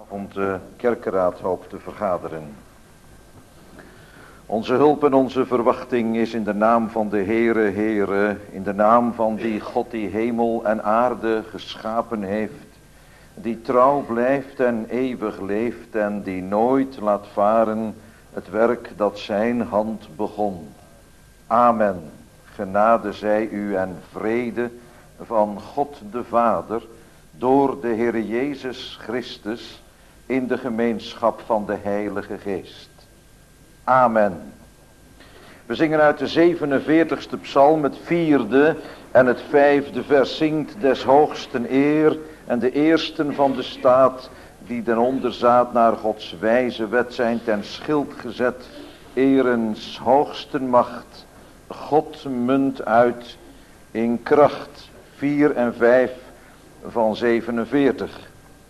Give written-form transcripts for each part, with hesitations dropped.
Vanavond de kerkenraad hoopt te vergaderen. Onze hulp en onze verwachting is in de naam van de Heere, in de naam van die God die hemel en aarde geschapen heeft, die trouw blijft en eeuwig leeft en die nooit laat varen het werk dat zijn hand begon. Amen. Genade zij u en vrede van God de Vader door de Heere Jezus Christus in de gemeenschap van de Heilige Geest. Amen. We zingen uit de 47ste psalm het 4e en het 5e vers. Zingt des hoogsten eer en de eersten van de staat die den onderzaat naar Gods wijze wet zijn ten schild gezet. Erens hoogsten macht, God munt uit in kracht. 4 en 5 van 47.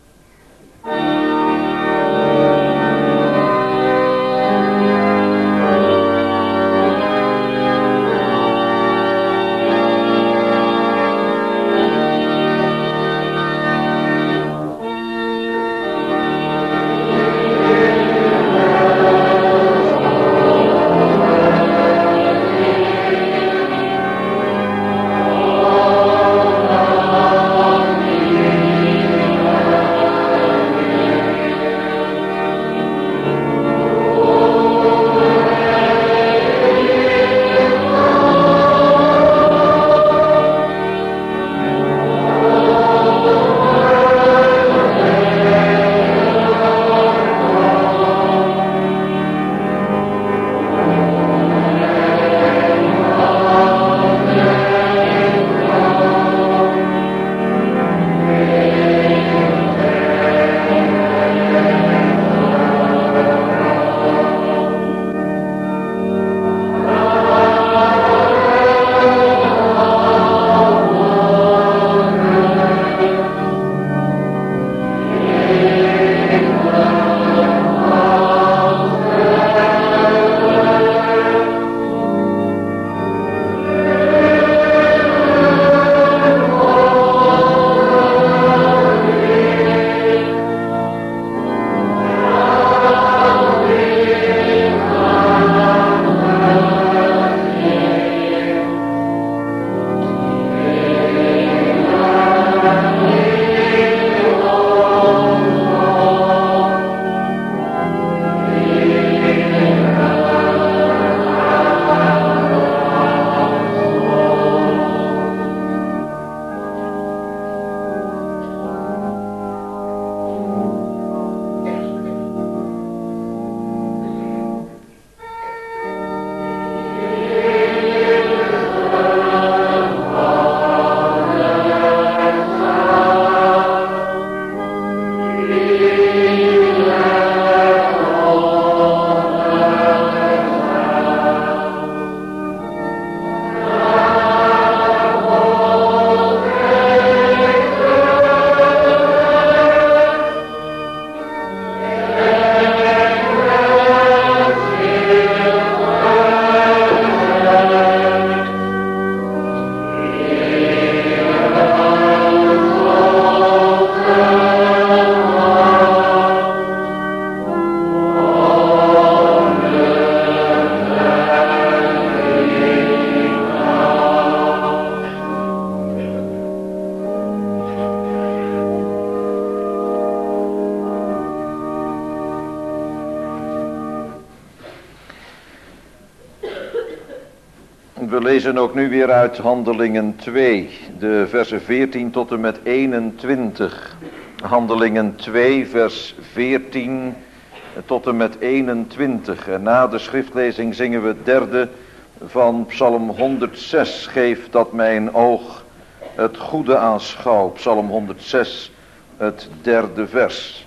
We lezen ook nu weer uit Handelingen 2, de versen 14 tot en met 21. Handelingen 2, vers 14 tot en met 21. En na de schriftlezing zingen we het derde van Psalm 106. Geef dat mijn oog het goede aanschouw. Psalm 106, het derde vers.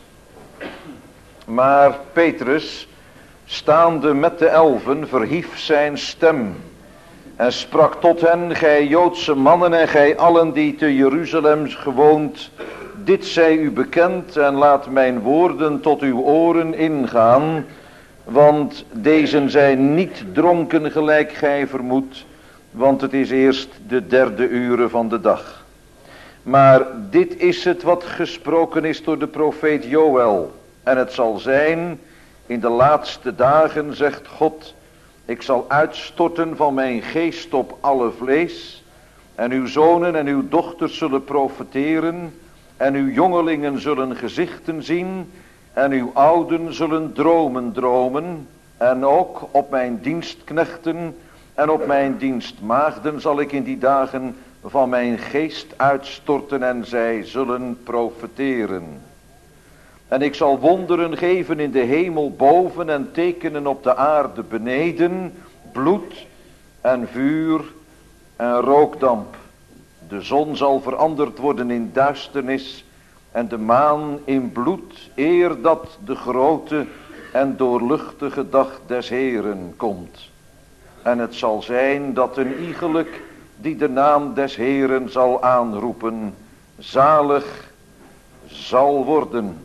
Maar Petrus, staande met de 11, verhief zijn stem en sprak tot hen: gij Joodse mannen en gij allen die te Jeruzalem gewoond, dit zij u bekend en laat mijn woorden tot uw oren ingaan, want deze zijn niet dronken gelijk gij vermoedt, want het is eerst de 3e uur van de dag. Maar dit is het wat gesproken is door de profeet Joël. En het zal zijn, in de laatste dagen, zegt God, ik zal uitstorten van mijn geest op alle vlees. En uw zonen en uw dochters zullen profeteren. En uw jongelingen zullen gezichten zien. En uw ouden zullen dromen dromen. En ook op mijn dienstknechten en op mijn dienstmaagden zal ik in die dagen van mijn geest uitstorten en zij zullen profeteren. En ik zal wonderen geven in de hemel boven en tekenen op de aarde beneden, bloed en vuur en rookdamp. De zon zal veranderd worden in duisternis en de maan in bloed, eer dat de grote en doorluchtige dag des Heeren komt. En het zal zijn dat een iegelijk die de naam des Heeren zal aanroepen, zalig zal worden.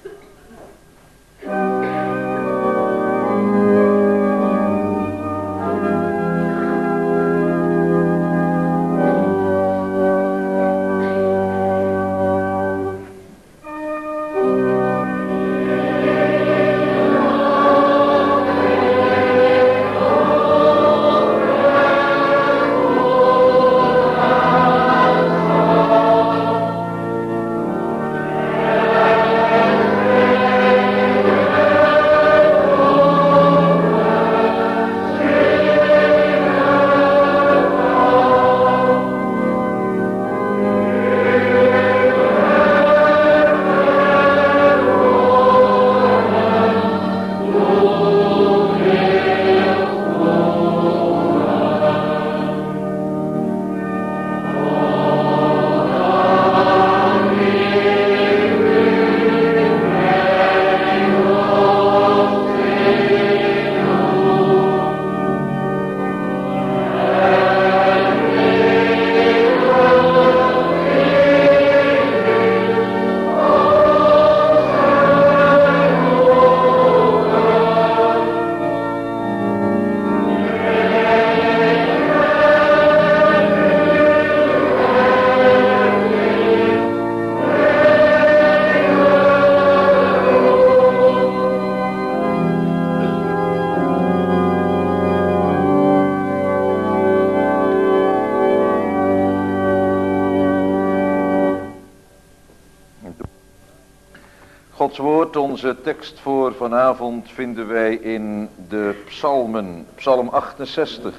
Gods woord, onze tekst voor vanavond vinden wij in de psalmen, psalm 68.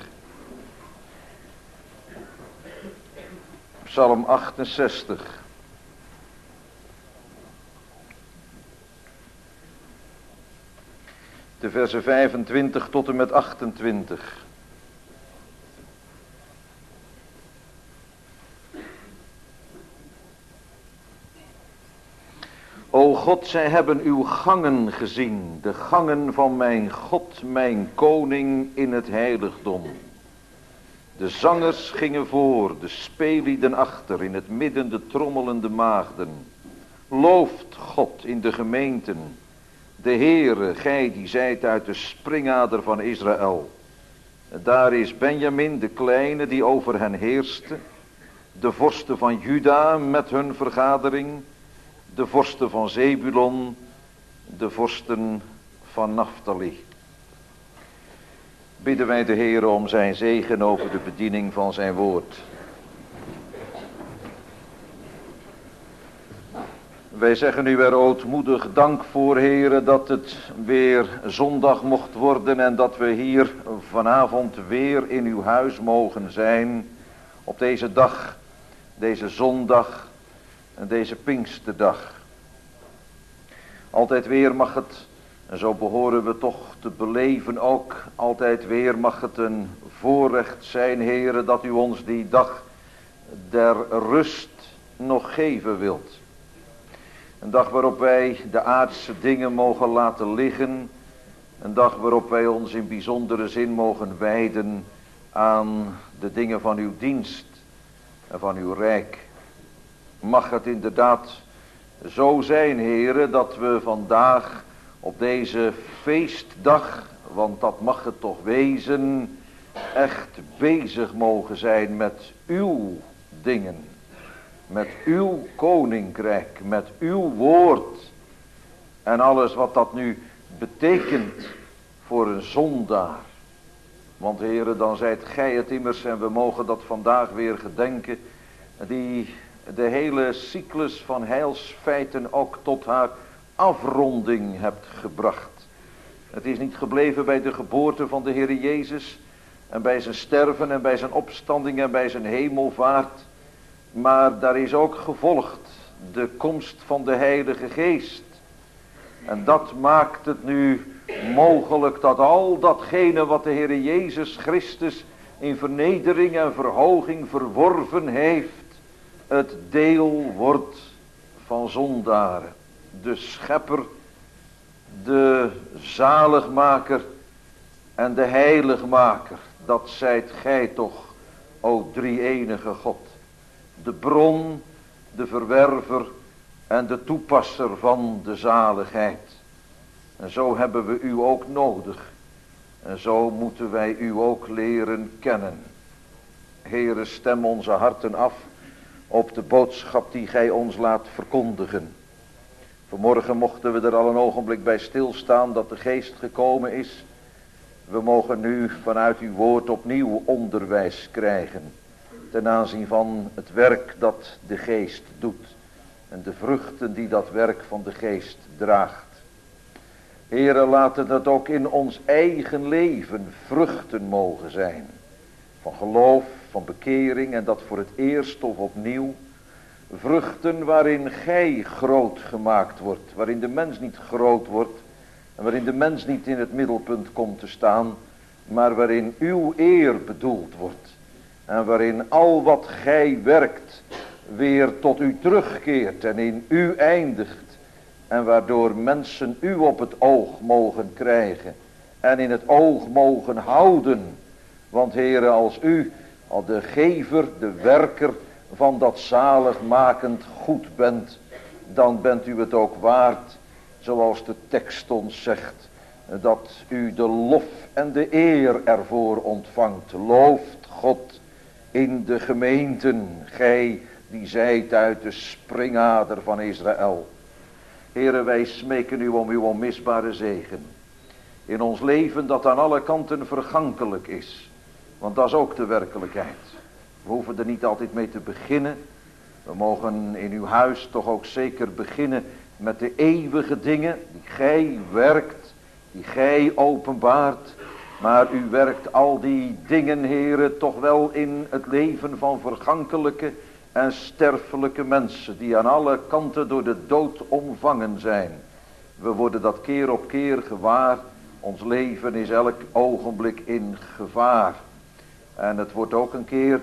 Psalm 68. De versen 25 tot en met 28. O God, zij hebben uw gangen gezien, de gangen van mijn God, mijn koning in het heiligdom. De zangers gingen voor, de speellieden achter, in het midden de trommelende maagden. Looft God in de gemeenten, de Heere, gij die zijt uit de springader van Israël. Daar is Benjamin, de kleine, die over hen heerste, de vorsten van Juda met hun vergadering, de vorsten van Zebulon, de vorsten van Naphtali. Bidden wij de Heer om zijn zegen over de bediening van zijn woord. Wij zeggen u er ootmoedig dank voor, Heere, dat het weer zondag mocht worden en dat we hier vanavond weer in uw huis mogen zijn op deze dag, deze zondag en deze Pinksterdag. Altijd weer mag het, en zo behoren we toch te beleven ook, altijd weer mag het een voorrecht zijn, Heere, dat u ons die dag der rust nog geven wilt. Een dag waarop wij de aardse dingen mogen laten liggen. Een dag waarop wij ons in bijzondere zin mogen wijden aan de dingen van uw dienst en van uw rijk. Mag het inderdaad zo zijn, Heere, dat we vandaag op deze feestdag, want dat mag het toch wezen, echt bezig mogen zijn met uw dingen. met uw koninkrijk, met uw woord. En alles wat dat nu betekent voor een zondaar. Want Heere, dan zijt gij het immers, en we mogen dat vandaag weer gedenken, die de hele cyclus van heilsfeiten ook tot haar afronding hebt gebracht. Het is niet gebleven bij de geboorte van de Heere Jezus en bij zijn sterven en bij zijn opstanding en bij zijn hemelvaart. Maar daar is ook gevolgd de komst van de Heilige Geest. En dat maakt het nu mogelijk dat al datgene wat de Heere Jezus Christus in vernedering en verhoging verworven heeft, het deel wordt van zondaren. De schepper, de zaligmaker en de heiligmaker, dat zijt gij toch, o drie-enige God. De bron, de verwerver en de toepasser van de zaligheid. En zo hebben we u ook nodig. En zo moeten wij u ook leren kennen. Heere, stem onze harten af op de boodschap die gij ons laat verkondigen. Vanmorgen mochten we er al een ogenblik bij stilstaan dat de Geest gekomen is. We mogen nu vanuit uw woord opnieuw onderwijs krijgen ten aanzien van het werk dat de Geest doet en de vruchten die dat werk van de Geest draagt. Heere, laten het ook in ons eigen leven vruchten mogen zijn. Van geloof, van bekering en dat voor het eerst of opnieuw. Vruchten waarin gij groot gemaakt wordt. Waarin de mens niet groot wordt. En waarin de mens niet in het middelpunt komt te staan. Maar waarin uw eer bedoeld wordt. En waarin al wat gij werkt weer tot u terugkeert en in u eindigt. En waardoor mensen u op het oog mogen krijgen. En in het oog mogen houden. Want Heere, als u al de gever, de werker van dat zaligmakend goed bent, dan bent u het ook waard, zoals de tekst ons zegt, dat u de lof en de eer ervoor ontvangt. Looft God in de gemeenten, gij die zijt uit de springader van Israël. Heere, wij smeken u om uw onmisbare zegen in ons leven dat aan alle kanten vergankelijk is. Want dat is ook de werkelijkheid. We hoeven er niet altijd mee te beginnen. We mogen in uw huis toch ook zeker beginnen met de eeuwige dingen die gij werkt, die gij openbaart. Maar u werkt al die dingen, Heere, toch wel in het leven van vergankelijke en sterfelijke mensen die aan alle kanten door de dood omvangen zijn. We worden dat keer op keer gewaar. Ons leven is elk ogenblik in gevaar. En het wordt ook een keer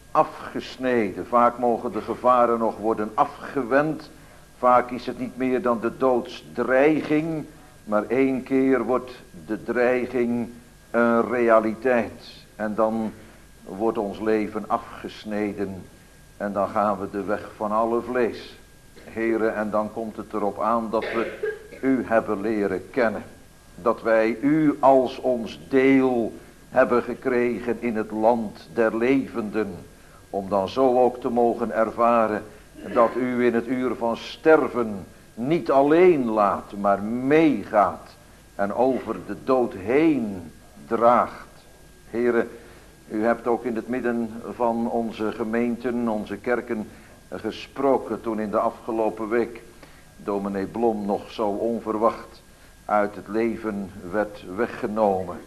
afgesneden. Vaak mogen de gevaren nog worden afgewend. Vaak is het niet meer dan de doodsdreiging. Maar één keer wordt de dreiging een realiteit. En dan wordt ons leven afgesneden. En dan gaan we de weg van alle vlees. Heere, en dan komt het erop aan dat we u hebben leren kennen. Dat wij u als ons deel hebben gekregen in het land der levenden. Om dan zo ook te mogen ervaren dat u in het uur van sterven niet alleen laat, maar meegaat. En over de dood heen draagt. Heere, u hebt ook in het midden van onze gemeenten, onze kerken gesproken toen in de afgelopen week dominee Blom nog zo onverwacht uit het leven werd weggenomen.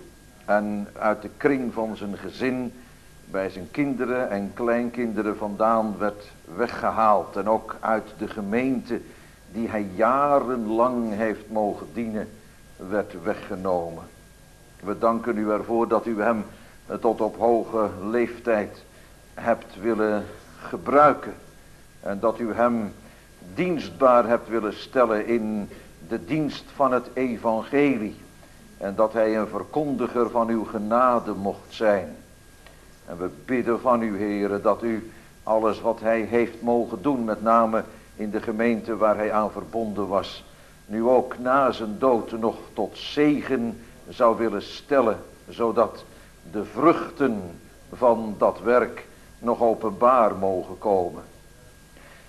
En uit de kring van zijn gezin bij zijn kinderen en kleinkinderen vandaan werd weggehaald. En ook uit de gemeente die hij jarenlang heeft mogen dienen werd weggenomen. We danken u ervoor dat u hem tot op hoge leeftijd hebt willen gebruiken. En dat u hem dienstbaar hebt willen stellen in de dienst van het evangelie. En dat hij een verkondiger van uw genade mocht zijn. En we bidden van u, Heere, dat u alles wat hij heeft mogen doen, met name in de gemeente waar hij aan verbonden was, nu ook na zijn dood nog tot zegen zou willen stellen, zodat de vruchten van dat werk nog openbaar mogen komen.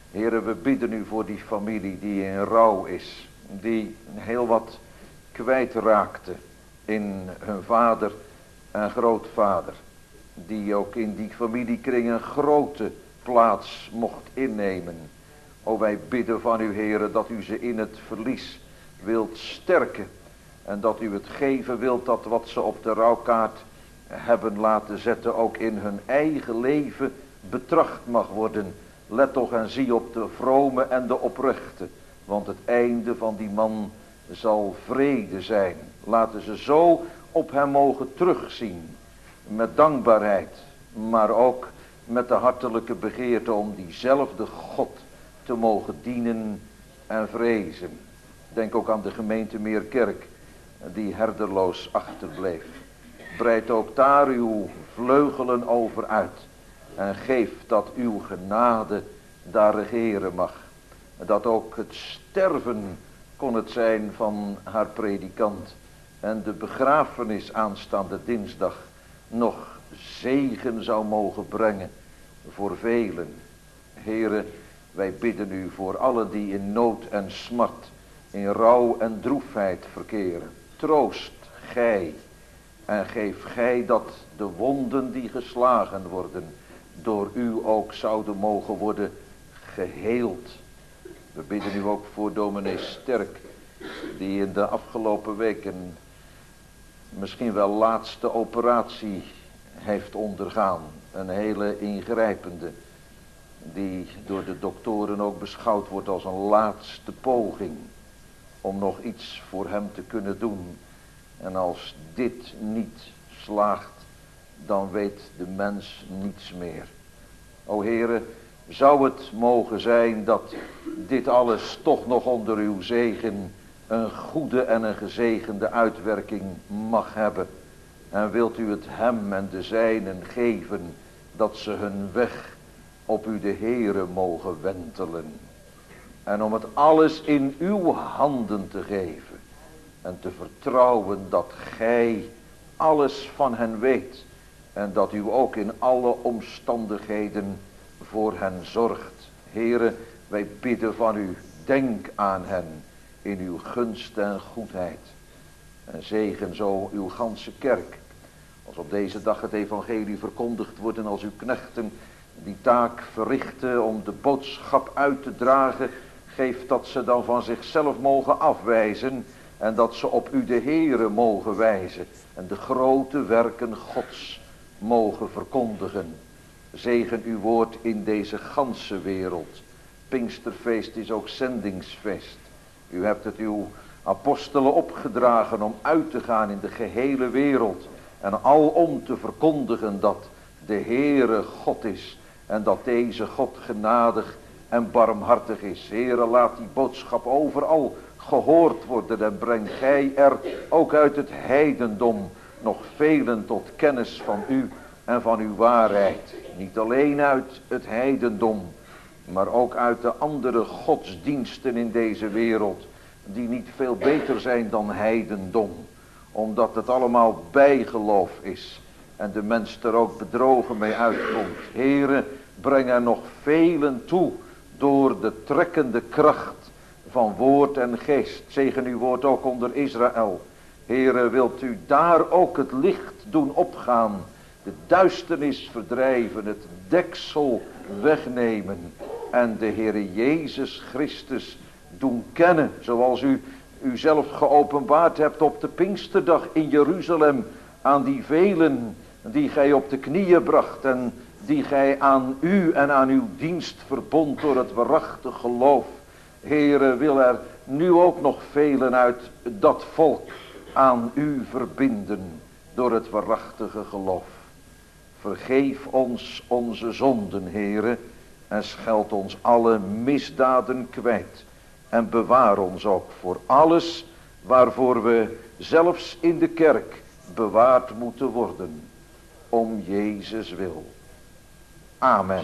Heere, we bidden u voor die familie die in rouw is. Die heel wat kwijtraakte in hun vader en grootvader. Die ook in die familiekring een grote plaats mocht innemen. O, wij bidden van u, Heere, dat u ze in het verlies wilt sterken. En dat u het geven wilt dat wat ze op de rouwkaart hebben laten zetten ook in hun eigen leven betracht mag worden. Let toch en zie op de vrome en de oprechte. Want het einde van die man zal vrede zijn. Laten ze zo op hem mogen terugzien. Met dankbaarheid. Maar ook met de hartelijke begeerte om diezelfde God te mogen dienen en vrezen. Denk ook aan de gemeente Meerkerk die herderloos achterbleef. Breid ook daar uw vleugelen over uit. En geef dat uw genade daar regeren mag. Dat ook het sterven kon het zijn van haar predikant. En de begrafenis aanstaande dinsdag nog zegen zou mogen brengen voor velen. Heere, wij bidden u voor allen die in nood en smart, in rouw en droefheid verkeren. Troost gij en geef gij dat de wonden die geslagen worden door u ook zouden mogen worden geheeld. We bidden u ook voor dominee Sterk, die in de afgelopen weken misschien wel laatste operatie heeft ondergaan. Een hele ingrijpende, die door de doktoren ook beschouwd wordt als een laatste poging om nog iets voor hem te kunnen doen. En als dit niet slaagt, dan weet de mens niets meer. O Heere, zou het mogen zijn dat dit alles toch nog onder uw zegen een goede en een gezegende uitwerking mag hebben. En wilt u het hem en de zijnen geven dat ze hun weg op u de Heere mogen wentelen. En om het alles in uw handen te geven. En te vertrouwen dat gij alles van hen weet. En dat u ook in alle omstandigheden voor hen zorgt. Heere, wij bidden van u, denk aan hen in uw gunst en goedheid. En zegen zo uw ganse kerk. Als op deze dag het evangelie verkondigd wordt en als uw knechten die taak verrichten om de boodschap uit te dragen, geef dat ze dan van zichzelf mogen afwijzen en dat ze op u de Heere mogen wijzen en de grote werken Gods mogen verkondigen. Zegen uw woord in deze ganse wereld. Pinksterfeest is ook zendingsfeest. U hebt het uw apostelen opgedragen om uit te gaan in de gehele wereld en alom te verkondigen dat de Heere God is en dat deze God genadig en barmhartig is. Heere, laat die boodschap overal gehoord worden en breng gij er ook uit het heidendom nog velen tot kennis van u en van uw waarheid. Niet alleen uit het heidendom, maar ook uit de andere godsdiensten in deze wereld, die niet veel beter zijn dan heidendom, omdat het allemaal bijgeloof is en de mens er ook bedrogen mee uitkomt. Heere, breng er nog velen toe door de trekkende kracht van woord en geest. Zegen uw woord ook onder Israël. Heere, wilt u daar ook het licht doen opgaan, de duisternis verdrijven, het deksel wegnemen en de Heere Jezus Christus doen kennen, zoals u uzelf geopenbaard hebt op de Pinksterdag in Jeruzalem aan die velen die gij op de knieën bracht en die gij aan u en aan uw dienst verbond door het waarachtig geloof. Heere, wil er nu ook nog velen uit dat volk aan u verbinden door het waarachtige geloof. Vergeef ons onze zonden, Heere, en scheld ons alle misdaden kwijt. En bewaar ons ook voor alles waarvoor we zelfs in de kerk bewaard moeten worden. Om Jezus wil. Amen.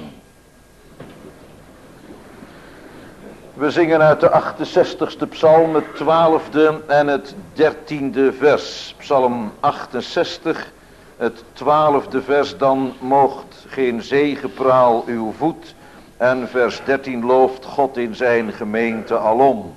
We zingen uit de 68ste psalm, het 12e en het 13e vers. Psalm 68, het 12e vers. Dan moogt geen zegepraal uw voet En vers 13 looft God in zijn gemeente alom.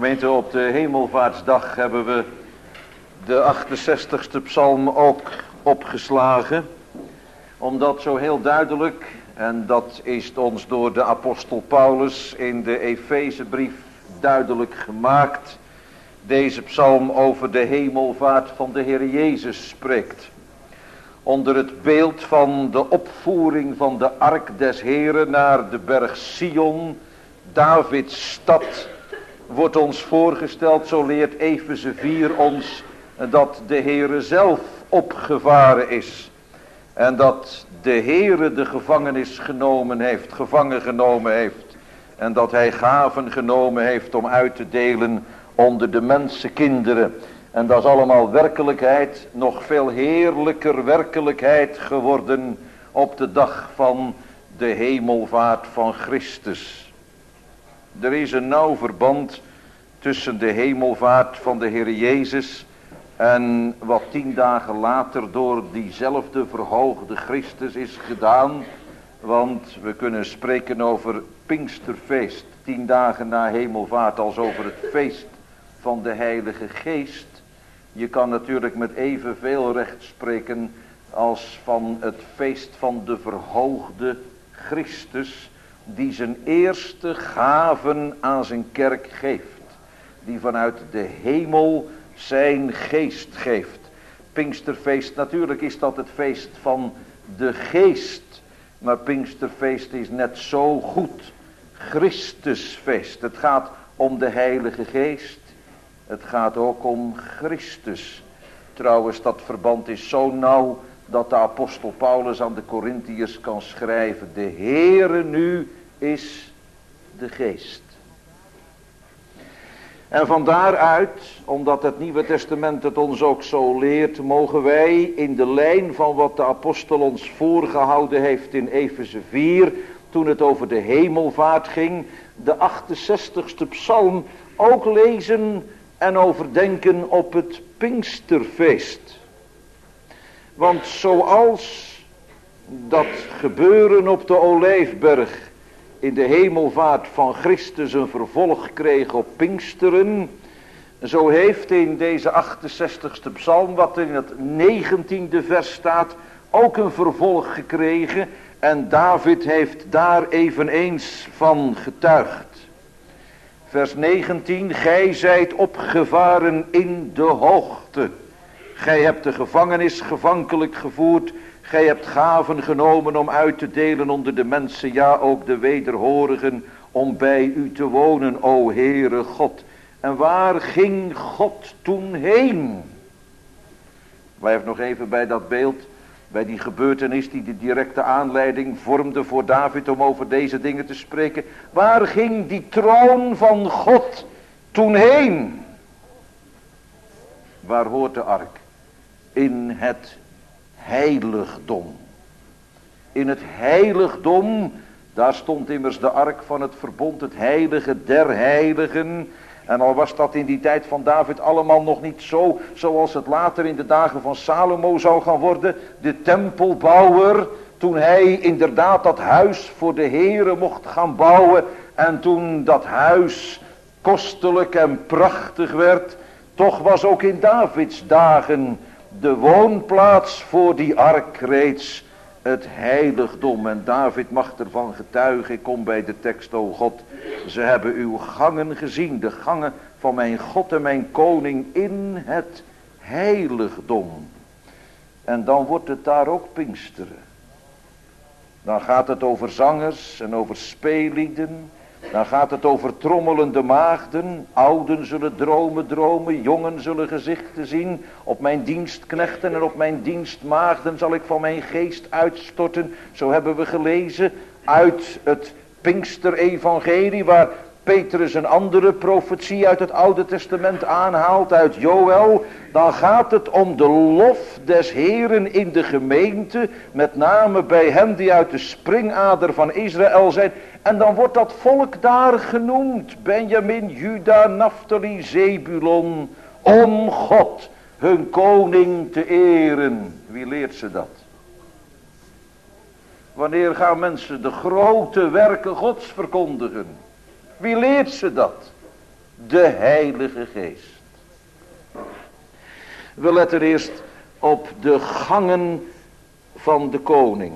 Gemeente, op de Hemelvaartsdag hebben we de 68ste psalm ook opgeslagen. Omdat zo heel duidelijk, en dat is ons door de apostel Paulus in de Efezebrief duidelijk gemaakt, deze psalm over de hemelvaart van de Heer Jezus spreekt. Onder het beeld van de opvoering van de ark des Heren naar de berg Sion, Davids stad, wordt ons voorgesteld, zo leert Efeze 4 ons, dat de Heere zelf opgevaren is. En dat de Heere de gevangenis gevangen genomen heeft. En dat hij gaven genomen heeft om uit te delen onder de mensenkinderen. En dat is allemaal werkelijkheid, nog veel heerlijker werkelijkheid geworden op de dag van de hemelvaart van Christus. Er is een nauw verband tussen de hemelvaart van de Heer Jezus en wat 10 dagen later door diezelfde verhoogde Christus is gedaan. Want we kunnen spreken over Pinksterfeest, 10 dagen na hemelvaart, als over het feest van de Heilige Geest. Je kan natuurlijk met evenveel recht spreken als van het feest van de verhoogde Christus, die zijn eerste gaven aan zijn kerk geeft. Die vanuit de hemel zijn geest geeft. Pinksterfeest, natuurlijk is dat het feest van de geest. Maar Pinksterfeest is net zo goed Christusfeest. Het gaat om de Heilige Geest. Het gaat ook om Christus. Trouwens, dat verband is zo nauw dat de apostel Paulus aan de Korintiërs kan schrijven: de Heere nu is de Geest. En van daaruit, omdat het Nieuwe Testament het ons ook zo leert, mogen wij in de lijn van wat de apostel ons voorgehouden heeft in Efeze 4, toen het over de hemelvaart ging, de 68ste psalm ook lezen en overdenken op het Pinksterfeest. Want zoals dat gebeuren op de Olijfberg in de hemelvaart van Christus een vervolg kreeg op Pinksteren, zo heeft in deze 68ste psalm, wat in het 19e vers staat, ook een vervolg gekregen. En David heeft daar eveneens van getuigd. Vers 19, gij zijt opgevaren in de hoogte. Gij hebt de gevangenis gevankelijk gevoerd. Gij hebt gaven genomen om uit te delen onder de mensen, ja ook de wederhorigen, om bij u te wonen, o Heere God. En waar ging God toen heen? Blijf nog even bij dat beeld, bij die gebeurtenis die de directe aanleiding vormde voor David om over deze dingen te spreken. Waar ging die troon van God toen heen? Waar hoort de ark? In het heiligdom. In het heiligdom, daar stond immers de ark van het verbond, het heilige der heiligen. En al was dat in die tijd van David allemaal nog niet zo, zoals het later in de dagen van Salomo zou gaan worden, de tempelbouwer, toen hij inderdaad dat huis voor de Heere mocht gaan bouwen, en toen dat huis kostelijk en prachtig werd, toch was ook in Davids dagen de woonplaats voor die ark reeds het heiligdom. En David mag ervan getuigen, ik kom bij de tekst, o God, ze hebben uw gangen gezien, de gangen van mijn God en mijn koning in het heiligdom. En dan wordt het daar ook Pinksteren. Dan gaat het over zangers en over speellieden. Dan gaat het over trommelende maagden. Ouden zullen dromen, jongen zullen gezichten zien. Op mijn dienstknechten en op mijn dienstmaagden zal ik van mijn geest uitstorten. Zo hebben we gelezen uit het Pinksterevangelie, waar Petrus een andere profetie uit het Oude Testament aanhaalt, uit Joël. Dan gaat het om de lof des Heeren in de gemeente, met name bij hen die uit de springader van Israël zijn. En dan wordt dat volk daar genoemd, Benjamin, Juda, Naphtali, Zebulon, om God, hun koning, te eren. Wie leert ze dat? Wanneer gaan mensen de grote werken Gods verkondigen? Wie leert ze dat? De Heilige Geest. We letten eerst op de gangen van de koning.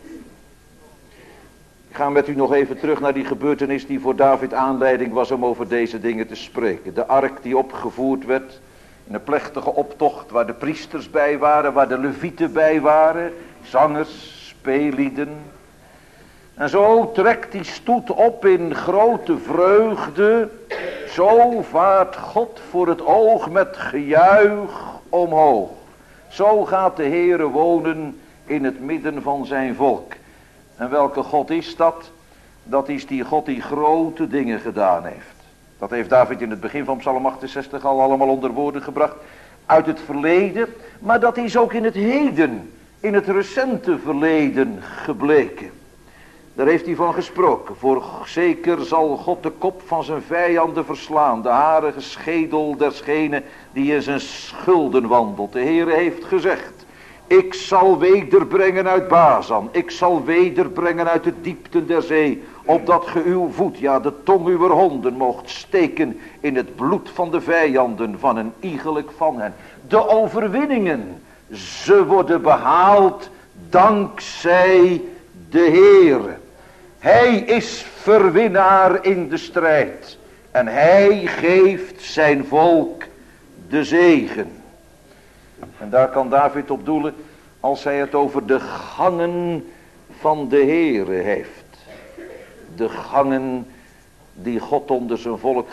Ik ga met u nog even terug naar die gebeurtenis die voor David aanleiding was om over deze dingen te spreken. De ark die opgevoerd werd in een plechtige optocht waar de priesters bij waren, waar de levieten bij waren, zangers, speellieden. En zo trekt die stoet op in grote vreugde. Zo vaart God voor het oog met gejuich omhoog. Zo gaat de Heere wonen in het midden van zijn volk. En welke God is dat? Dat is die God die grote dingen gedaan heeft. Dat heeft David in het begin van Psalm 68 al allemaal onder woorden gebracht. Uit het verleden, maar dat is ook in het heden, in het recente verleden gebleken. Daar heeft hij van gesproken. Voor zeker zal God de kop van zijn vijanden verslaan. De harige schedel desgene die in zijn schulden wandelt. De Heere heeft gezegd. Ik zal wederbrengen uit Bazan. Ik zal wederbrengen uit de diepten der zee. Opdat ge uw voet, ja de tong uwer honden, moogt steken in het bloed van de vijanden, van een iegelijk van hen. De overwinningen, ze worden behaald dankzij de Heere. Hij is verwinnaar in de strijd. En hij geeft zijn volk de zegen. En daar kan David op doelen als hij het over de gangen van de Heere heeft. De gangen die God onder zijn volk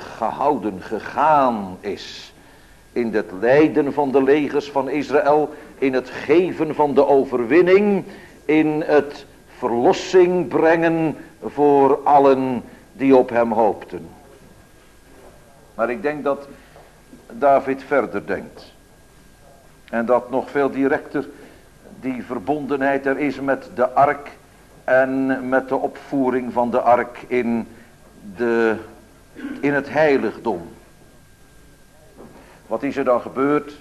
gegaan is. In het leiden van de legers van Israël. In het geven van de overwinning. In het verlossing brengen voor allen die op hem hoopten. Maar ik denk dat David verder denkt. En dat nog veel directer die verbondenheid er is met de ark en met de opvoering van de ark in het heiligdom. Wat is er dan gebeurd?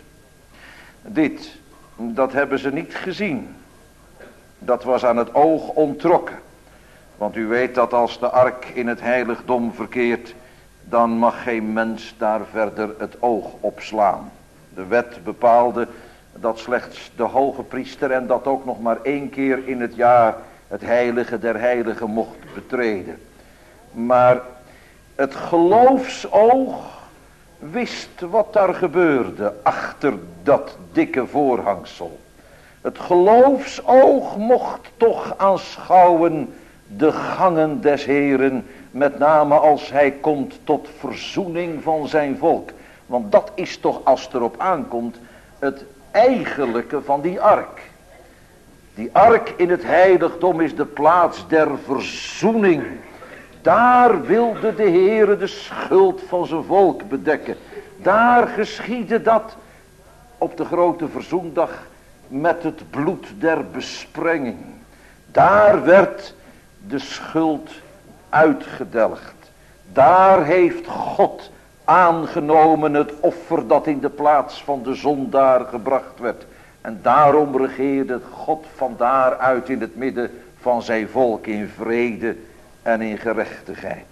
Dat hebben ze niet gezien. Dat was aan het oog onttrokken. Want u weet dat als de ark in het heiligdom verkeert, dan mag geen mens daar verder het oog op slaan. De wet bepaalde dat slechts de hoge priester en dat ook nog maar 1 keer in het jaar het heilige der heiligen mocht betreden. Maar het geloofsoog wist wat daar gebeurde achter dat dikke voorhangsel. Het geloofsoog mocht toch aanschouwen de gangen des Heeren, met name als hij komt tot verzoening van zijn volk. Want dat is toch, als het erop aankomt, het eigenlijke van die ark. Die ark in het heiligdom is de plaats der verzoening. Daar wilde de Heere de schuld van zijn volk bedekken. Daar geschiedde dat op de grote verzoendag met het bloed der besprenging. Daar werd de schuld uitgedelgd. Daar heeft God aangenomen het offer dat in de plaats van de zondaar gebracht werd. En daarom regeerde God van daaruit in het midden van zijn volk in vrede en in gerechtigheid.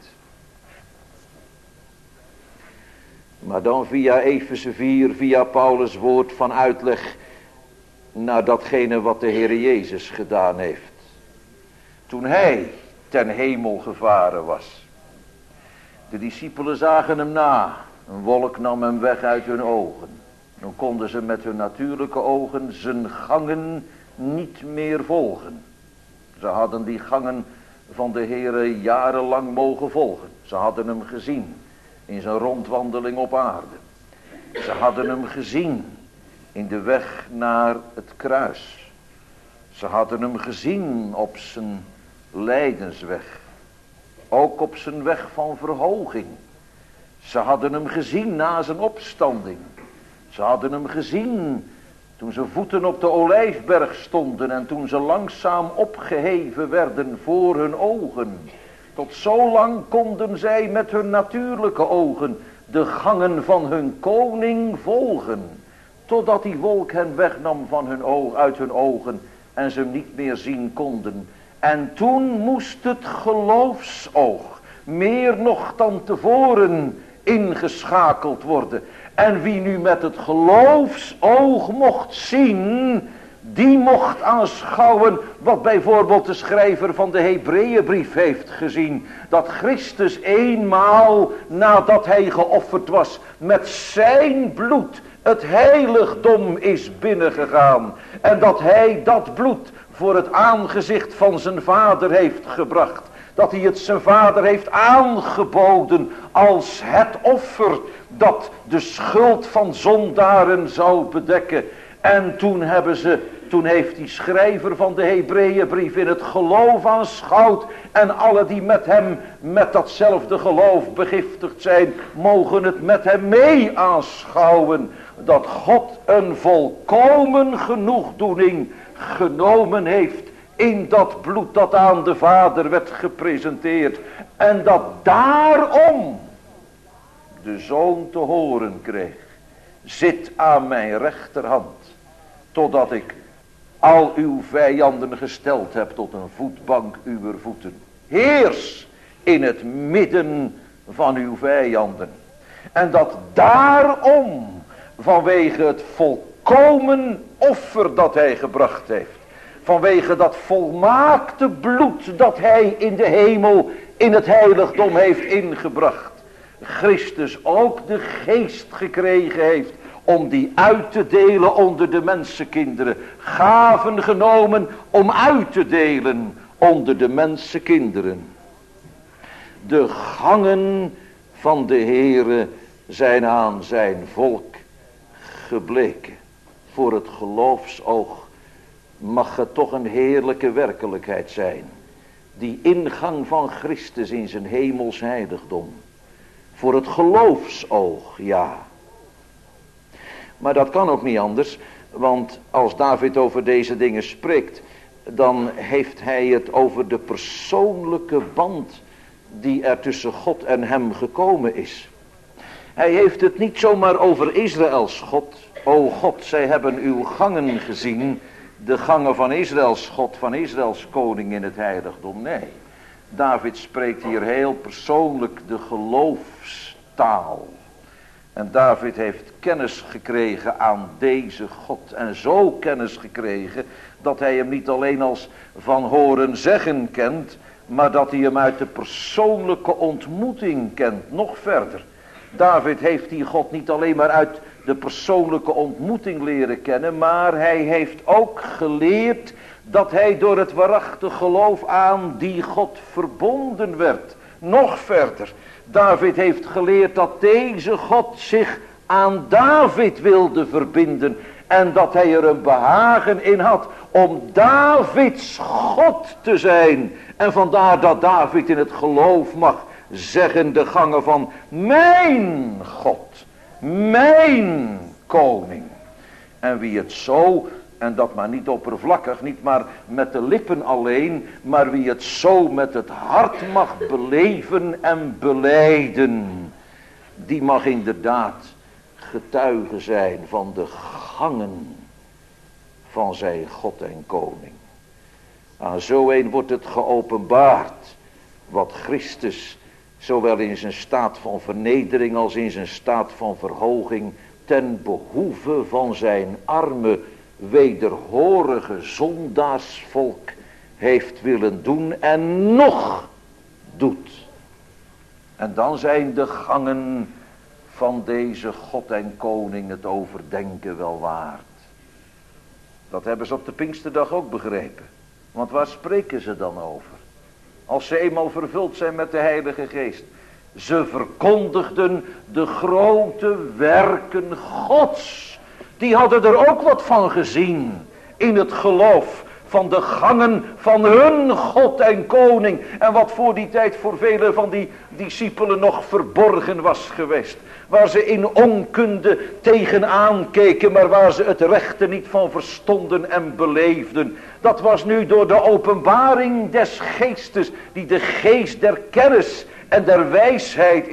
Maar dan via Efeze 4, via Paulus' woord van uitleg naar datgene wat de Heer Jezus gedaan heeft. Toen hij ten hemel gevaren was. De discipelen zagen hem na. Een wolk nam hem weg uit hun ogen. Dan konden ze met hun natuurlijke ogen zijn gangen niet meer volgen. Ze hadden die gangen van de Heere jarenlang mogen volgen. Ze hadden hem gezien in zijn rondwandeling op aarde. Ze hadden hem gezien in de weg naar het kruis. Ze hadden hem gezien op zijn lijdensweg. Ook op zijn weg van verhoging. Ze hadden hem gezien na zijn opstanding. Ze hadden hem gezien toen zijn voeten op de olijfberg stonden en toen ze langzaam opgeheven werden voor hun ogen. Tot zo lang konden zij met hun natuurlijke ogen de gangen van hun koning volgen. Totdat die wolk hen wegnam van uit hun ogen en ze hem niet meer zien konden. En toen moest het geloofsoog, meer nog dan tevoren, ingeschakeld worden. En wie nu met het geloofsoog mocht zien, die mocht aanschouwen wat bijvoorbeeld de schrijver van de Hebreeënbrief heeft gezien. Dat Christus eenmaal nadat hij geofferd was met zijn bloed het heiligdom is binnengegaan. En dat hij dat bloed voor het aangezicht van zijn vader heeft gebracht. Dat hij het zijn vader heeft aangeboden als het offer dat de schuld van zondaren zou bedekken. En toen heeft die schrijver van de Hebreeënbrief in het geloof aanschouwd. En alle die met hem met datzelfde geloof begiftigd zijn, mogen het met hem mee aanschouwen. Dat God een volkomen genoegdoening genomen heeft in dat bloed dat aan de Vader werd gepresenteerd. En dat daarom de Zoon te horen kreeg: zit aan mijn rechterhand, totdat ik al uw vijanden gesteld heb tot een voetbank uwer voeten. Heers in het midden van uw vijanden. En dat daarom, vanwege het volkomen offer dat hij gebracht heeft, vanwege dat volmaakte bloed dat hij in de hemel, in het heiligdom heeft ingebracht, Christus ook de geest gekregen heeft om die uit te delen onder de mensenkinderen. Gaven genomen om uit te delen onder de mensenkinderen. De gangen van de Heere zijn aan zijn volk gebleken. Voor het geloofsoog mag het toch een heerlijke werkelijkheid zijn. Die ingang van Christus in zijn hemels heiligdom. Voor het geloofsoog, ja. Maar dat kan ook niet anders, want als David over deze dingen spreekt, dan heeft hij het over de persoonlijke band die er tussen God en hem gekomen is. Hij heeft het niet zomaar over Israëls God. O God, zij hebben uw gangen gezien, de gangen van Israëls God, van Israëls koning in het heiligdom. Nee, David spreekt hier heel persoonlijk de geloofstaal. En David heeft kennis gekregen aan deze God. En zo kennis gekregen dat hij hem niet alleen als van horen zeggen kent, maar dat hij hem uit de persoonlijke ontmoeting kent. Nog verder. David heeft die God niet alleen maar uit de persoonlijke ontmoeting leren kennen, maar hij heeft ook geleerd dat hij door het waarachtig geloof aan die God verbonden werd. Nog verder. David heeft geleerd dat deze God zich aan David wilde verbinden. En dat hij er een behagen in had om Davids God te zijn. En vandaar dat David in het geloof mag zeggen de gangen van mijn God, mijn koning. En wie het zo, en dat maar niet oppervlakkig, niet maar met de lippen alleen, maar wie het zo met het hart mag beleven en belijden, die mag inderdaad getuige zijn van de gangen van zijn God en koning. Aan zo een wordt het geopenbaard wat Christus zowel in zijn staat van vernedering als in zijn staat van verhoging ten behoeve van zijn arme wederhorige zondaarsvolk heeft willen doen en nog doet. En dan zijn de gangen van deze God en koning het overdenken wel waard. Dat hebben ze op de Pinksterdag ook begrepen. Want waar spreken ze dan over? Als ze eenmaal vervuld zijn met de Heilige Geest. Ze verkondigden de grote werken Gods. Die hadden er ook wat van gezien in het geloof van de gangen van hun God en koning. En wat voor die tijd voor vele van die discipelen nog verborgen was geweest. Waar ze in onkunde tegenaan keken, maar waar ze het rechte niet van verstonden en beleefden. Dat was nu door de openbaring des geestes, die de geest der kennis en der wijsheid is,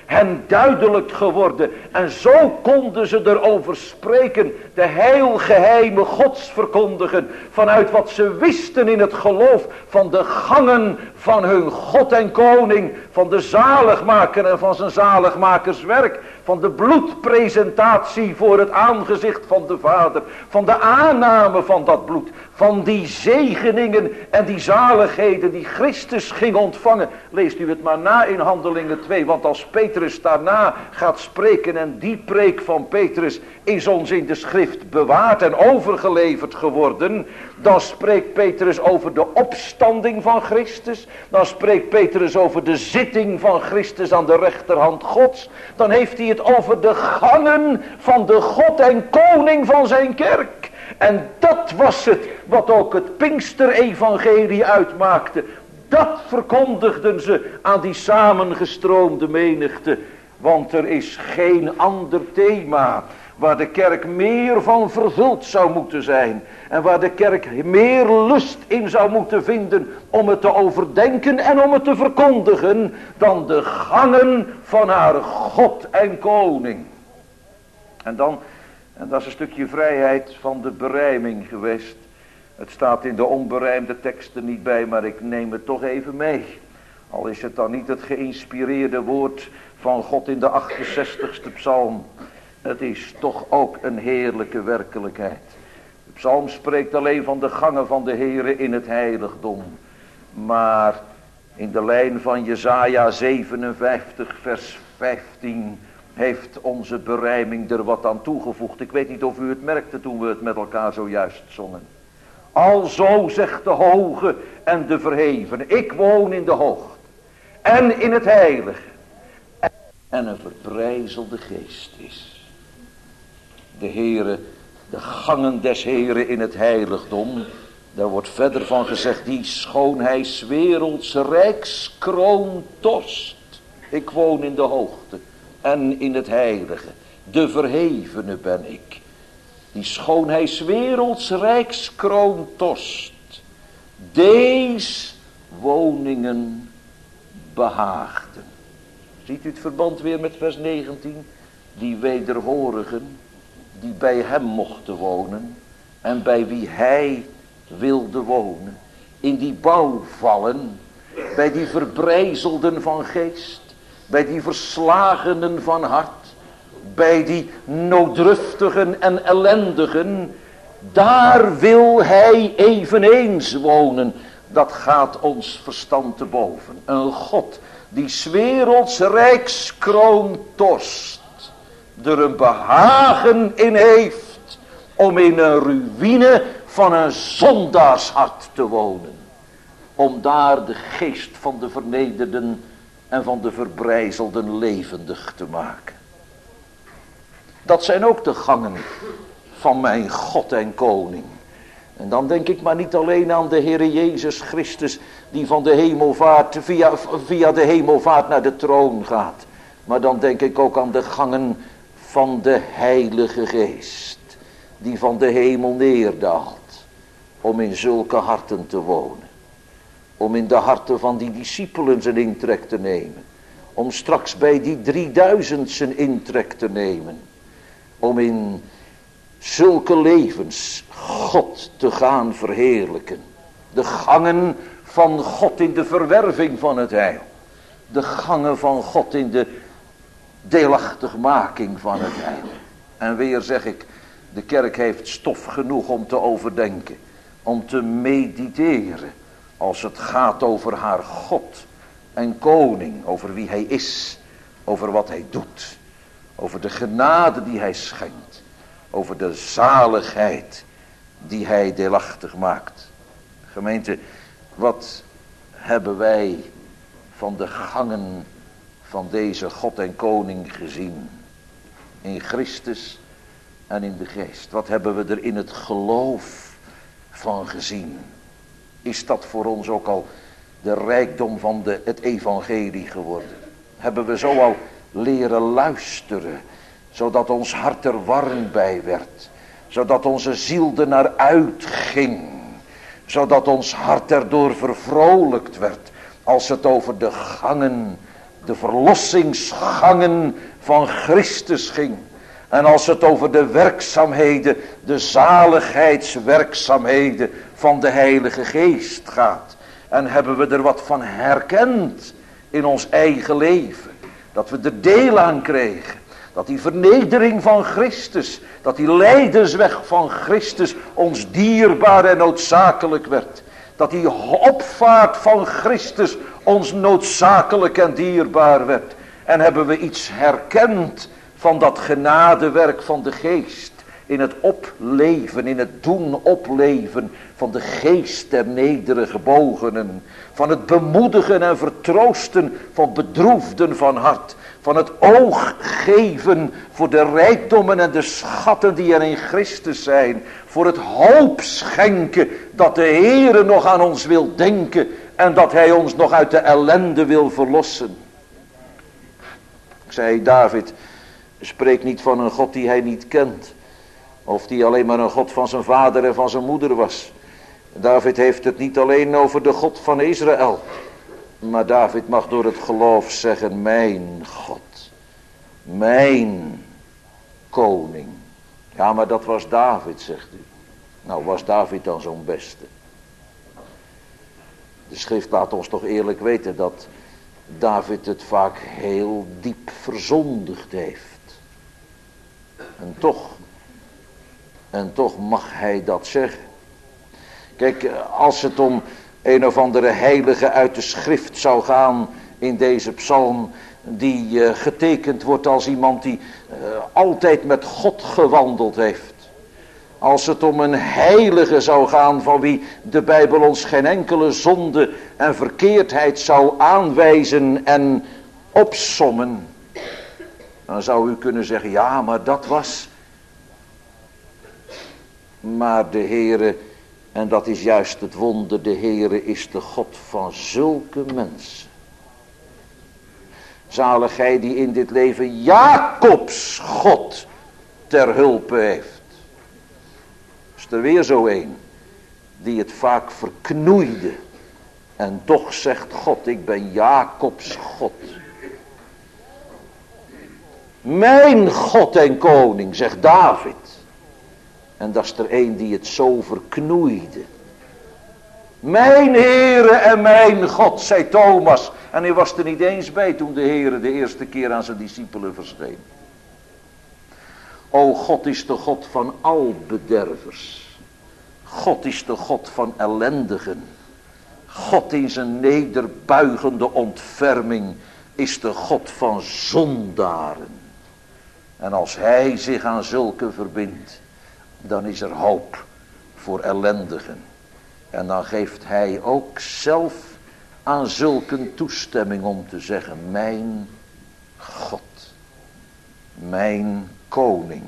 hen duidelijk geworden. En zo konden ze erover spreken, de heilgeheime Gods verkondigen, vanuit wat ze wisten in het geloof van de gangen van hun God en koning, van de zaligmaker en van zijn zaligmakerswerk, van de bloedpresentatie voor het aangezicht van de Vader, van de aanname van dat bloed, van die zegeningen en die zaligheden die Christus ging ontvangen. Leest u het maar na in Handelingen 2, want als Petrus daarna gaat spreken en die preek van Petrus is ons in de schrift bewaard en overgeleverd geworden, dan spreekt Petrus over de opstanding van Christus, dan spreekt Petrus over de zitting van Christus aan de rechterhand Gods, dan heeft hij het over de gangen van de God en koning van zijn kerk. En dat was het wat ook het Pinksterevangelie uitmaakte. Dat verkondigden ze aan die samengestroomde menigte. Want er is geen ander thema waar de kerk meer van vervuld zou moeten zijn. En waar de kerk meer lust in zou moeten vinden om het te overdenken en om het te verkondigen, dan de gangen van haar God en koning. En dat is een stukje vrijheid van de berijming geweest. Het staat in de onberijmde teksten niet bij, maar ik neem het toch even mee. Al is het dan niet het geïnspireerde woord van God in de 68ste psalm. Het is toch ook een heerlijke werkelijkheid. De psalm spreekt alleen van de gangen van de Heere in het heiligdom. Maar in de lijn van Jesaja 57 vers 15 heeft onze berijming er wat aan toegevoegd. Ik weet niet of u het merkte toen we het met elkaar zojuist zongen. Alzo zegt de hoge en de verheven, ik woon in de hoogte en in het heilige. En een verbrijzelde geest is. De Heere, de gangen des Heere in het heiligdom. Daar wordt verder van gezegd, die schoonheids werelds rijkskroon torst. Ik woon in de hoogte en in het heilige. De verhevene ben ik. Die schoonheids werelds rijkskroon torst. Dees woningen behaagden. Ziet u het verband weer met vers 19? Die wederhorigen die bij hem mochten wonen en bij wie hij wilde wonen. In die bouwvallen, bij die verbrijzelden van geest, bij die verslagenen van hart, bij die nooddruftigen en ellendigen, daar wil hij eveneens wonen. Dat gaat ons verstand te boven. Een God die 's werelds rijkskroon torst, er een behagen in heeft om in een ruïne van een zondaarshart te wonen. Om daar de geest van de vernederden en van de verbrijzelden levendig te maken. Dat zijn ook de gangen van mijn God en koning. En dan denk ik maar niet alleen aan de Heere Jezus Christus, die van de hemelvaart, via de hemelvaart naar de troon gaat. Maar dan denk ik ook aan de gangen van de Heilige Geest, die van de hemel neerdaalt, om in zulke harten te wonen. Om in de harten van die discipelen zijn intrek te nemen. Om straks bij die 3000 zijn intrek te nemen. Om in zulke levens God te gaan verheerlijken. De gangen van God in de verwerving van het heil. De gangen van God in de deelachtigmaking van het heil. En weer zeg ik, de kerk heeft stof genoeg om te overdenken. Om te mediteren. Als het gaat over haar God en koning. Over wie hij is. Over wat hij doet. Over de genade die hij schenkt. Over de zaligheid die hij deelachtig maakt. Gemeente, wat hebben wij van de gangen van deze God en koning gezien? In Christus en in de geest. Wat hebben we er in het geloof van gezien? Is dat voor ons ook al de rijkdom van het evangelie geworden? Hebben we zo al leren luisteren, zodat ons hart er warm bij werd, zodat onze ziel er naar uitging, zodat ons hart erdoor vervrolijkt werd, als het over de gangen de verlossingsgangen van Christus ging. En als het over de werkzaamheden, de zaligheidswerkzaamheden van de Heilige Geest gaat. En hebben we er wat van herkend in ons eigen leven. Dat we er deel aan kregen. Dat die vernedering van Christus, dat die lijdensweg van Christus ons dierbaar en noodzakelijk werd. Dat die opvaart van Christus ons noodzakelijk en dierbaar werd. En hebben we iets herkend van dat genadewerk van de Geest. In het opleven, in het doen opleven van de geest der nederige gebogenen. Van het bemoedigen en vertroosten van bedroefden van hart. Van het oog geven voor de rijkdommen en de schatten die er in Christus zijn. Voor het hoop schenken dat de Heere nog aan ons wil denken. En dat hij ons nog uit de ellende wil verlossen. Ik zei David, spreek niet van een God die hij niet kent. Of die alleen maar een God van zijn vader en van zijn moeder was. David heeft het niet alleen over de God van Israël. Maar David mag door het geloof zeggen, mijn God. Mijn koning. Ja, maar dat was David, zegt u. Nou, was David dan zo'n beste? De schrift laat ons toch eerlijk weten dat David het vaak heel diep verzondigd heeft. En toch mag hij dat zeggen. Kijk, als het om een of andere heilige uit de schrift zou gaan in deze psalm, die getekend wordt als iemand die altijd met God gewandeld heeft. Als het om een heilige zou gaan van wie de Bijbel ons geen enkele zonde en verkeerdheid zou aanwijzen en opsommen, dan zou u kunnen zeggen, ja, maar dat was. Maar de Heere, en dat is juist het wonder, de Heere is de God van zulke mensen. Zalig hij die in dit leven Jacobs God ter hulpe heeft. Is er weer zo een die het vaak verknoeide en toch zegt God, ik ben Jacobs God. Mijn God en koning, zegt David. En dat is er een die het zo verknoeide. Mijn Heere en mijn God, zei Thomas. En hij was er niet eens bij toen de Heere de eerste keer aan zijn discipelen verscheen. O, God is de God van al bedervers. God is de God van ellendigen. God in zijn nederbuigende ontferming is de God van zondaren. En als hij zich aan zulken verbindt, dan is er hoop voor ellendigen. En dan geeft hij ook zelf aan zulken toestemming om te zeggen, mijn God, mijn koning.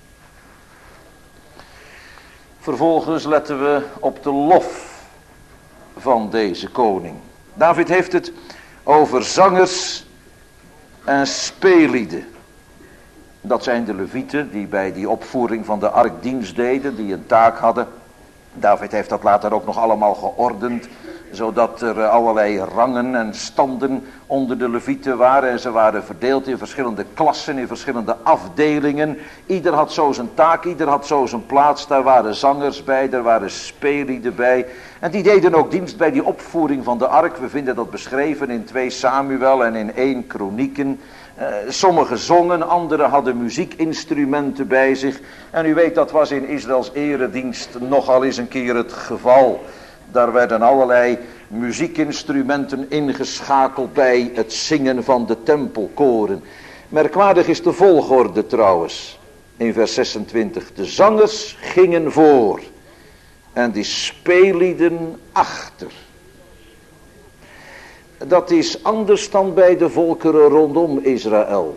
Vervolgens letten we op de lof van deze koning. David heeft het over zangers en speellieden. Dat zijn de levieten die bij die opvoering van de ark dienst deden, die een taak hadden. David heeft dat later ook nog allemaal geordend, zodat er allerlei rangen en standen onder de levieten waren. En ze waren verdeeld in verschillende klassen, in verschillende afdelingen. Ieder had zo zijn taak, ieder had zo zijn plaats. Daar waren zangers bij, daar waren speellieden bij. En die deden ook dienst bij die opvoering van de ark. We vinden dat beschreven in 2 Samuel en in 1 Kronieken. Sommigen zongen, anderen hadden muziekinstrumenten bij zich. En u weet, dat was in Israëls eredienst nogal eens een keer het geval. Daar werden allerlei muziekinstrumenten ingeschakeld bij het zingen van de tempelkoren. Merkwaardig is de volgorde trouwens. In vers 26. De zangers gingen voor en die speellieden achter. Dat is anders dan bij de volkeren rondom Israël.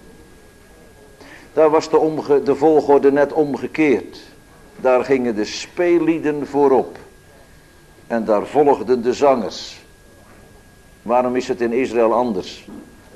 Daar was de volgorde net omgekeerd. Daar gingen de speellieden voorop. En daar volgden de zangers. Waarom is het in Israël anders?